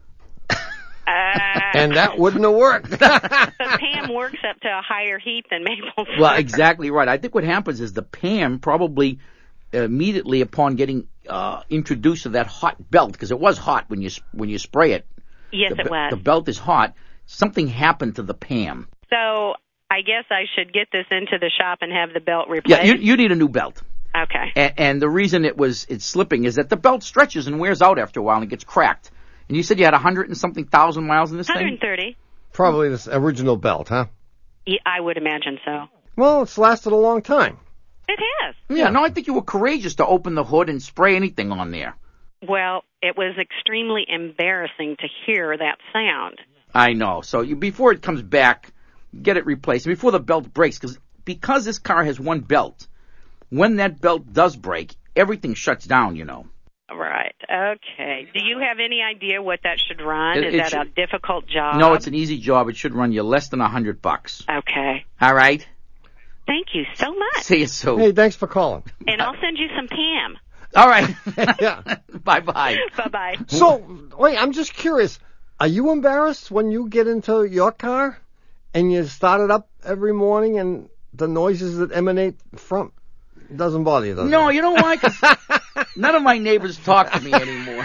Uh, And that wouldn't have worked. the P A M works up to a higher heat than maple syrup. Well, exactly right. I think what happens is the P A M probably immediately upon getting uh, introduced to that hot belt, because it was hot when you when you spray it. Yes, the, it was. The belt is hot. Something happened to the P A M. So I guess I should get this into the shop and have the belt Yeah, replaced. you, you need a new belt. Okay. And, and the reason it was it's slipping is that the belt stretches and wears out after a while and gets cracked. And you said you had a hundred and something thousand miles in this one thing? hundred thirty. Probably this original belt, huh? Yeah, I would imagine so. Well, it's lasted a long time. It has. Yeah, no, I think you were courageous to open the hood and spray anything on there. Well, it was extremely embarrassing to hear that sound. I know. So you, before it comes back, get it replaced. Before the belt breaks, because because this car has one belt, when that belt does break, everything shuts down, you know. Right. Okay. Do you have any idea what that should run? It- Is it that should- a difficult job? No, it's an easy job. It should run you less than a hundred bucks. Okay. All right? Thank you so much. See you soon. Hey, thanks for calling. And I'll send you some P A M. All right. Yeah. Bye-bye. Bye-bye. So, wait, I'm just curious. Are you embarrassed when you get into your car and you start it up every morning and the noises that emanate from doesn't bother you, does No, it? you know why? 'Cause none of my neighbors talk to me anymore.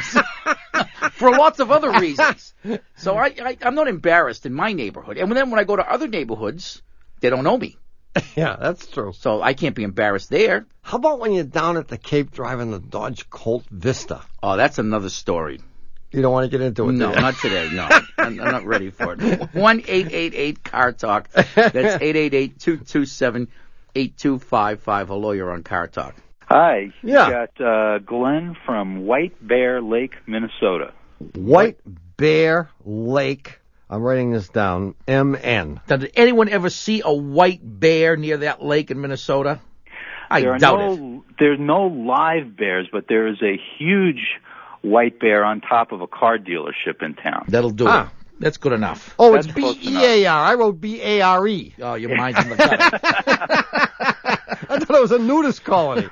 For lots of other reasons. So I, I, I'm not embarrassed in my neighborhood. And then when I go to other neighborhoods, they don't know me. Yeah, that's true. So I can't be embarrassed there. How about when you're down at the Cape driving the Dodge Colt Vista? Oh, that's another story. You don't want to get into it, No, do you? not today. No, I'm, I'm not ready for it. One eight eight eight car talk. That's eight eight eight two two seven eight two five five. Hello, you're on Car Talk. Hi. Yeah. You got uh, Glenn from White Bear Lake, Minnesota. White Bear Lake. I'm writing this down. M N. Now, did anyone ever see a white bear near that lake in Minnesota? I there are doubt no, it. There's no live bears, but there is a huge white bear on top of a car dealership in town. That'll do Ah. it. That's good enough. Oh, That's it's B close E A R. I wrote B A R E. Oh, your mind's in the gutter. I thought it was a nudist colony.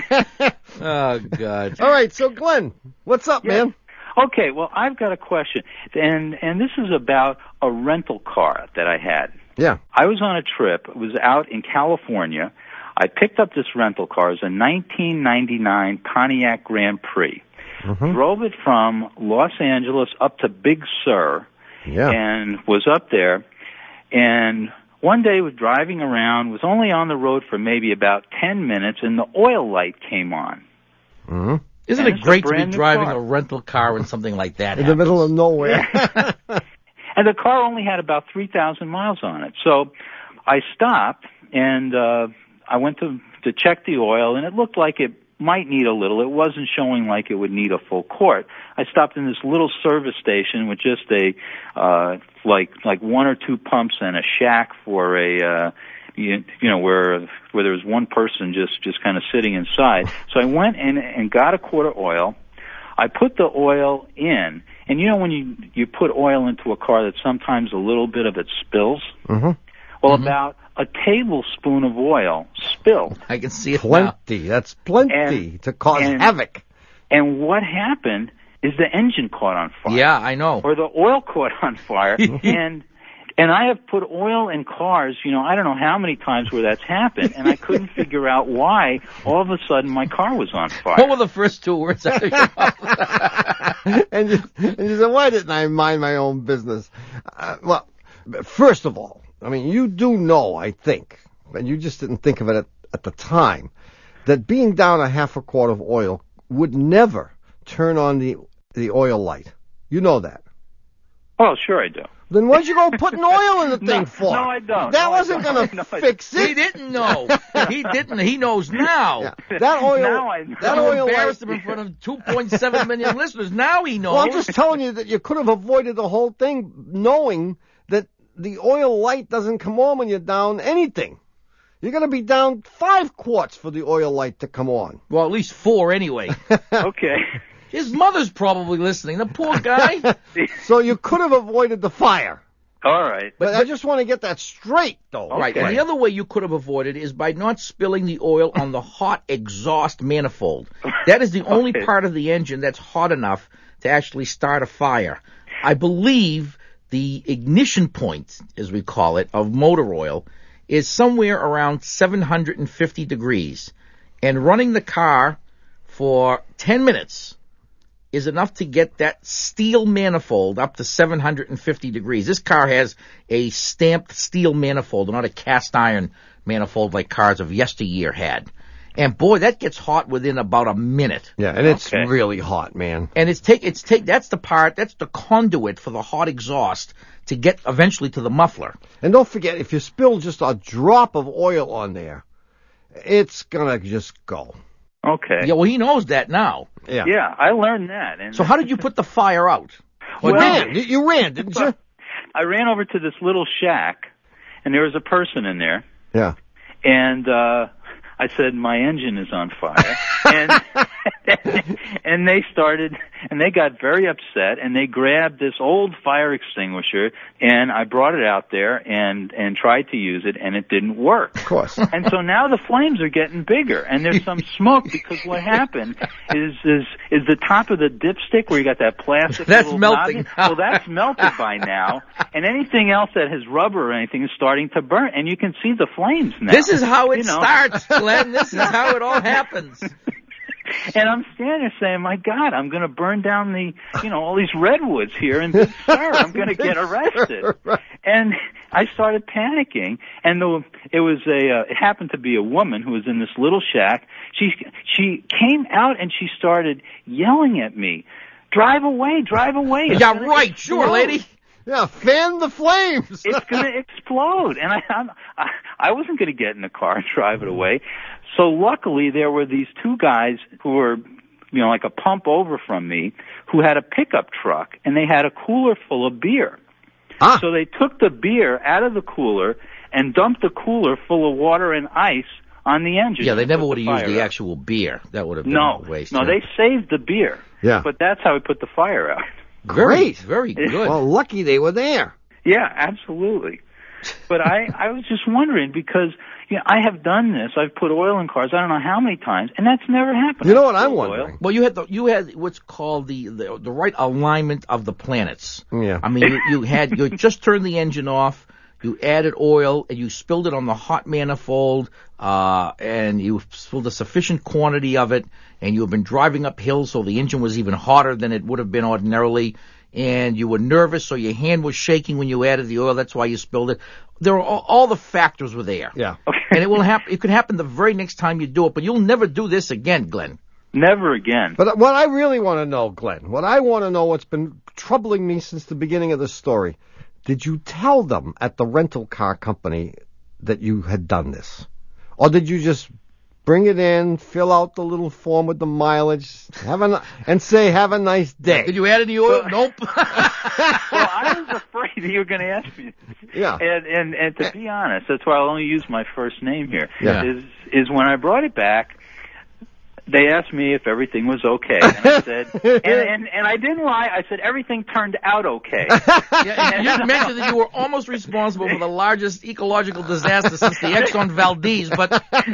Oh, God. All right, so Glenn, what's up, Yeah. man? Okay, well, I've got a question, and and this is about a rental car that I had. Yeah. I was on a trip. It was out in California. I picked up this rental car. It was a nineteen ninety-nine Pontiac Grand Prix. Mm-hmm. Drove it from Los Angeles up to Big Sur, Yeah. and was up there. And one day was driving around, was only on the road for maybe about ten minutes, and the oil light came on. Mm-hmm. Isn't And it it's a great to be brand new driving car. a rental car when something like that In the happens? middle of nowhere. And the car only had about three thousand miles on it. So I stopped, and uh, I went to to check the oil, and it looked like it might need a little. It wasn't showing like it would need a full quart. I stopped in this little service station with just a uh, like like one or two pumps and a shack for a uh, you, you know where where there was one person just just kind of sitting inside. So I went in and got a quart of oil. I put the oil in, and you know when you you put oil into a car that sometimes a little bit of it spills. Mm-hmm. Well, Mhm. about a tablespoon of oil spilled. I can see it now. Plenty. That's plenty And- to cause and- havoc. And what happened is the engine caught on fire. Yeah, I know. Or the oil caught on fire. and and I have put oil in cars, you know, I don't know how many times where that's happened, and I couldn't figure out why all of a sudden my car was on fire. What were the first two words out of your mouth? and, you, and you said, why didn't I mind my own business? Uh, well, first of all, I mean, you do know, I think, and you just didn't think of it at, at the time, that being down a half a quart of oil would never turn on the the oil light. You know that. Oh, sure I do. Then why'd you go putting oil in the thing no, for? No, I don't. That no, wasn't going to fix it. He didn't know. He didn't. He knows now. Yeah. That oil. Now I know. That You oil embarrassed light- him in front of two point seven million listeners. Now he knows. Well, I'm just telling you that you could have avoided the whole thing knowing that the oil light doesn't come on when you're down anything. You're going to be down five quarts for the oil light to come on. Well, at least four anyway. Okay. His mother's probably listening. The poor guy. So you could have avoided the fire. All right. But, but I just want to get that straight, though. Right. Okay. And the other way you could have avoided is by not spilling the oil on the hot exhaust manifold. That is the only Okay. part of the engine that's hot enough to actually start a fire. I believe the ignition point, as we call it, of motor oil is somewhere around seven hundred fifty degrees. And running the car for ten minutes is enough to get that steel manifold up to seven hundred fifty degrees. This car has a stamped steel manifold, not a cast iron manifold like cars of yesteryear had. And boy, that gets hot within about a minute. Yeah, and it's Okay. really hot, man. And it's take, it's take, that's the part, that's the conduit for the hot exhaust to get eventually to the muffler. And don't forget, if you spill just a drop of oil on there, it's gonna just go. Okay. Yeah, well, he knows that now. Yeah. Yeah, I learned that. And So how did you put the fire out? You Well- ran. You- You ran, didn't you? I ran over to this little shack, and there was a person in there, Yeah. and uh I said, my engine is on fire. and and they started, and they got very upset, and they grabbed this old fire extinguisher, and I brought it out there and, and tried to use it, and it didn't work. Of course. And so now the flames are getting bigger, and there's some smoke because what happened is is is the top of the dipstick where you got that plastic. That's little melting noggin, now. well, that's melted by now, and anything else that has rubber or anything is starting to burn, and you can see the flames now. This is how it You know. starts, Glenn. This is how it all happens. And I'm standing there saying, my God, I'm going to burn down the, you know, all these redwoods here in Big Sur. I'm going to get arrested. And I started panicking. And the, it was a, uh, it happened to be a woman who was in this little shack. She, she came out and she started yelling at me, drive away, drive away. It's Yeah, gonna right. Sure, explode. lady. Yeah, fan the flames. It's going to explode. And I, I'm, I, I wasn't going to get in the car and drive it away. So luckily there were these two guys who were, you know, like a pump over from me, who had a pickup truck, and they had a cooler full of beer. Ah. So they took the beer out of the cooler and dumped the cooler full of water and ice on the engine. Yeah, they to never put would the have used fire the out. actual beer. That would have been No, a waste. no, huh? they saved the beer. Yeah. But that's how we put the fire out. Very, Great. very good. Well, lucky they were there. Yeah, absolutely. But I, I was just wondering because, you know, I have done this. I've put oil in cars. I don't know how many times, and that's never happened. You know what I've I'm put wondering? oil. Well, you had the, you had what's called the, the the right alignment of the planets. Yeah. I mean, you, you had you just turned the engine off, you added oil, and you spilled it on the hot manifold, uh, and you spilled a sufficient quantity of it, and you have been driving up hills, so the engine was even hotter than it would have been ordinarily. And you were nervous, so your hand was shaking when you added the oil. That's why you spilled it. There were all, all the factors were there. Yeah. And it will happen. It could happen the very next time you do it, but you'll never do this again, Glenn. Never again. But what I really want to know, Glenn, what I want to know, what's been troubling me since the beginning of the story, did you tell them at the rental car company that you had done this? Or did you just bring it in, fill out the little form with the mileage, have a, and say, have a nice day? Did you add any oil? Nope. Well, I was afraid you were going to ask me. Yeah. And, and and to be honest, that's why I'll only use my first name here. Yeah. Is is when I brought it back, they asked me if everything was okay, and I said, and, and and I didn't lie. I said everything turned out okay. Yeah, you didn't mention that you were almost responsible for the largest ecological disaster since the Exxon Valdez, but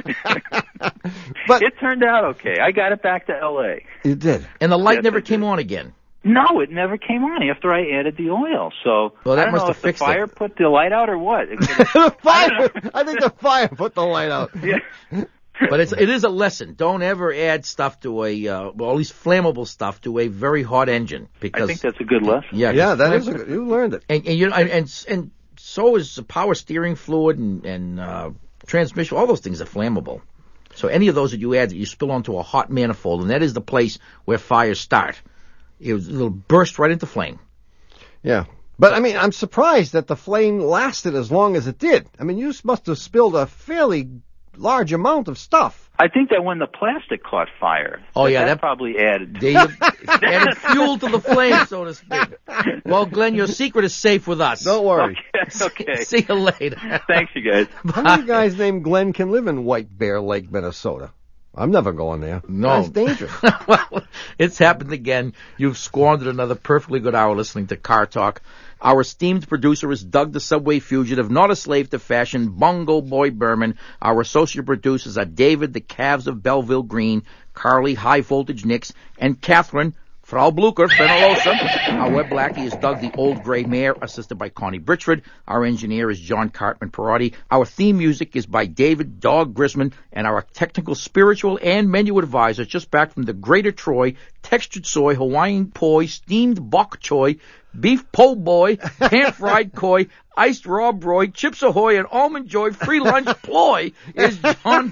But It turned out okay. I got it back to L A. you did. and the light Yes, never I came did. on again. No, it never came on after I added the oil. So Well, that I don't must know have if the fixed it. fire put the light out or what. It could've- The fire. I think the fire put the light out. yeah. But it's it is a lesson. Don't ever add stuff to a uh, well, at least flammable stuff to a very hot engine because I think that's a good lesson. yeah, Yeah, 'cause that flam- is a good, you learned it. and, and you know and, and and so is the power steering fluid and and uh, transmission. All those things are flammable. So any of those that you add that you spill onto a hot manifold, and that is the place where fires start, it, it'll burst right into flame. Yeah. But, I mean, I'm surprised that the flame lasted as long as it did. I mean, you must have spilled a fairly large amount of stuff. I think that when the plastic caught fire, oh that yeah, that, that probably added they added fuel to the flame, so to speak. Well, Glenn, your secret is safe with us. Don't worry. Okay. okay. See you later. Thanks, you guys. How many guys named Glenn can live in White Bear Lake, Minnesota? I'm never going there. No. That's dangerous. Well, it's happened again. You've squandered another perfectly good hour listening to Car Talk. Our esteemed producer is Doug the Subway Fugitive, not a slave to fashion, Bungo Boy Berman. Our associate producers are David, the Calves of Belleville Green, Carly, High Voltage Nix, and Catherine, Frau Blucher, Fenalosa. Our web blackie is Doug the Old Gray Mare, assisted by Connie Britchford. Our engineer is John Cartman Perotti. Our theme music is by David Dog Grisman, and our technical, spiritual, and menu advisor, just back from the Greater Troy, textured soy, Hawaiian poi, steamed bok choy, beef po' boy, pan-fried koi, iced raw broy, chips ahoy, and almond joy free lunch ploy is John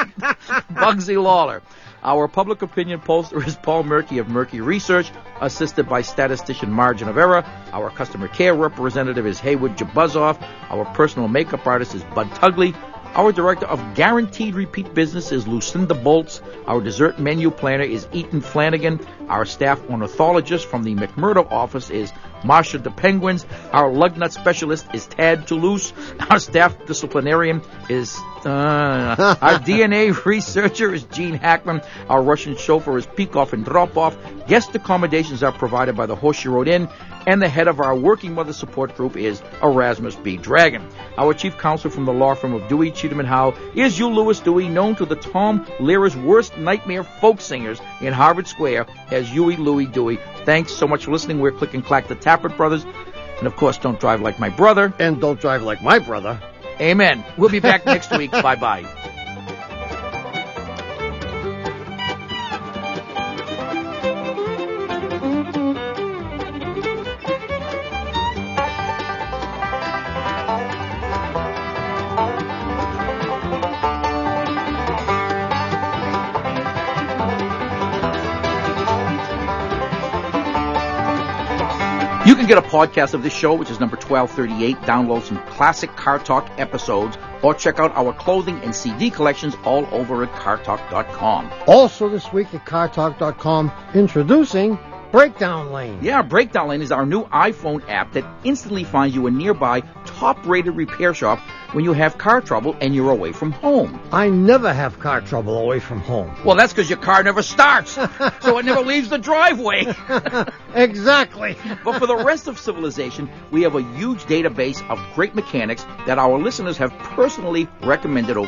Bugsy Lawler. Our public opinion pollster is Paul Murky of Murky Research, assisted by statistician Margin of Error. Our customer care representative is Haywood Jabuzoff. Our personal makeup artist is Bud Tugley. Our director of guaranteed repeat business is Lucinda Bolts. Our dessert menu planner is Eaton Flanagan. Our staff ornithologist from the McMurdo office is Marcia the Penguins. Our lug nut specialist is Tad Toulouse. Our staff disciplinarian is uh, our D N A researcher is Gene Hackman. Our Russian chauffeur is Peekoff and Dropoff. Guest accommodations are provided by the Horseshoe Road Inn. And the head of our Working Mother Support Group is Erasmus B. Dragon. Our chief counsel from the law firm of Dewey, Cheatham and Howe is Hugh Lewis Dewey, known to the Tom Lehrer's worst nightmare folk singers in Harvard Square as Huey Louie Dewey. Thanks so much for listening. We're Click and Clack, the Tappert Brothers. And, of course, don't drive like my brother. And don't drive like my brother. Amen. We'll be back next week. Bye-bye. You can get a podcast of this show, which is number twelve thirty-eight, download some classic Car Talk episodes, or check out our clothing and C D collections all over at car talk dot com. Also this week at car talk dot com, introducing Breakdown Lane. Yeah, Breakdown Lane is our new iPhone app that instantly finds you a nearby top-rated repair shop when you have car trouble and you're away from home. I never have car trouble away from home. Well, that's because your car never starts, so it never leaves the driveway. Exactly. But for the rest of civilization, we have a huge database of great mechanics that our listeners have personally recommended over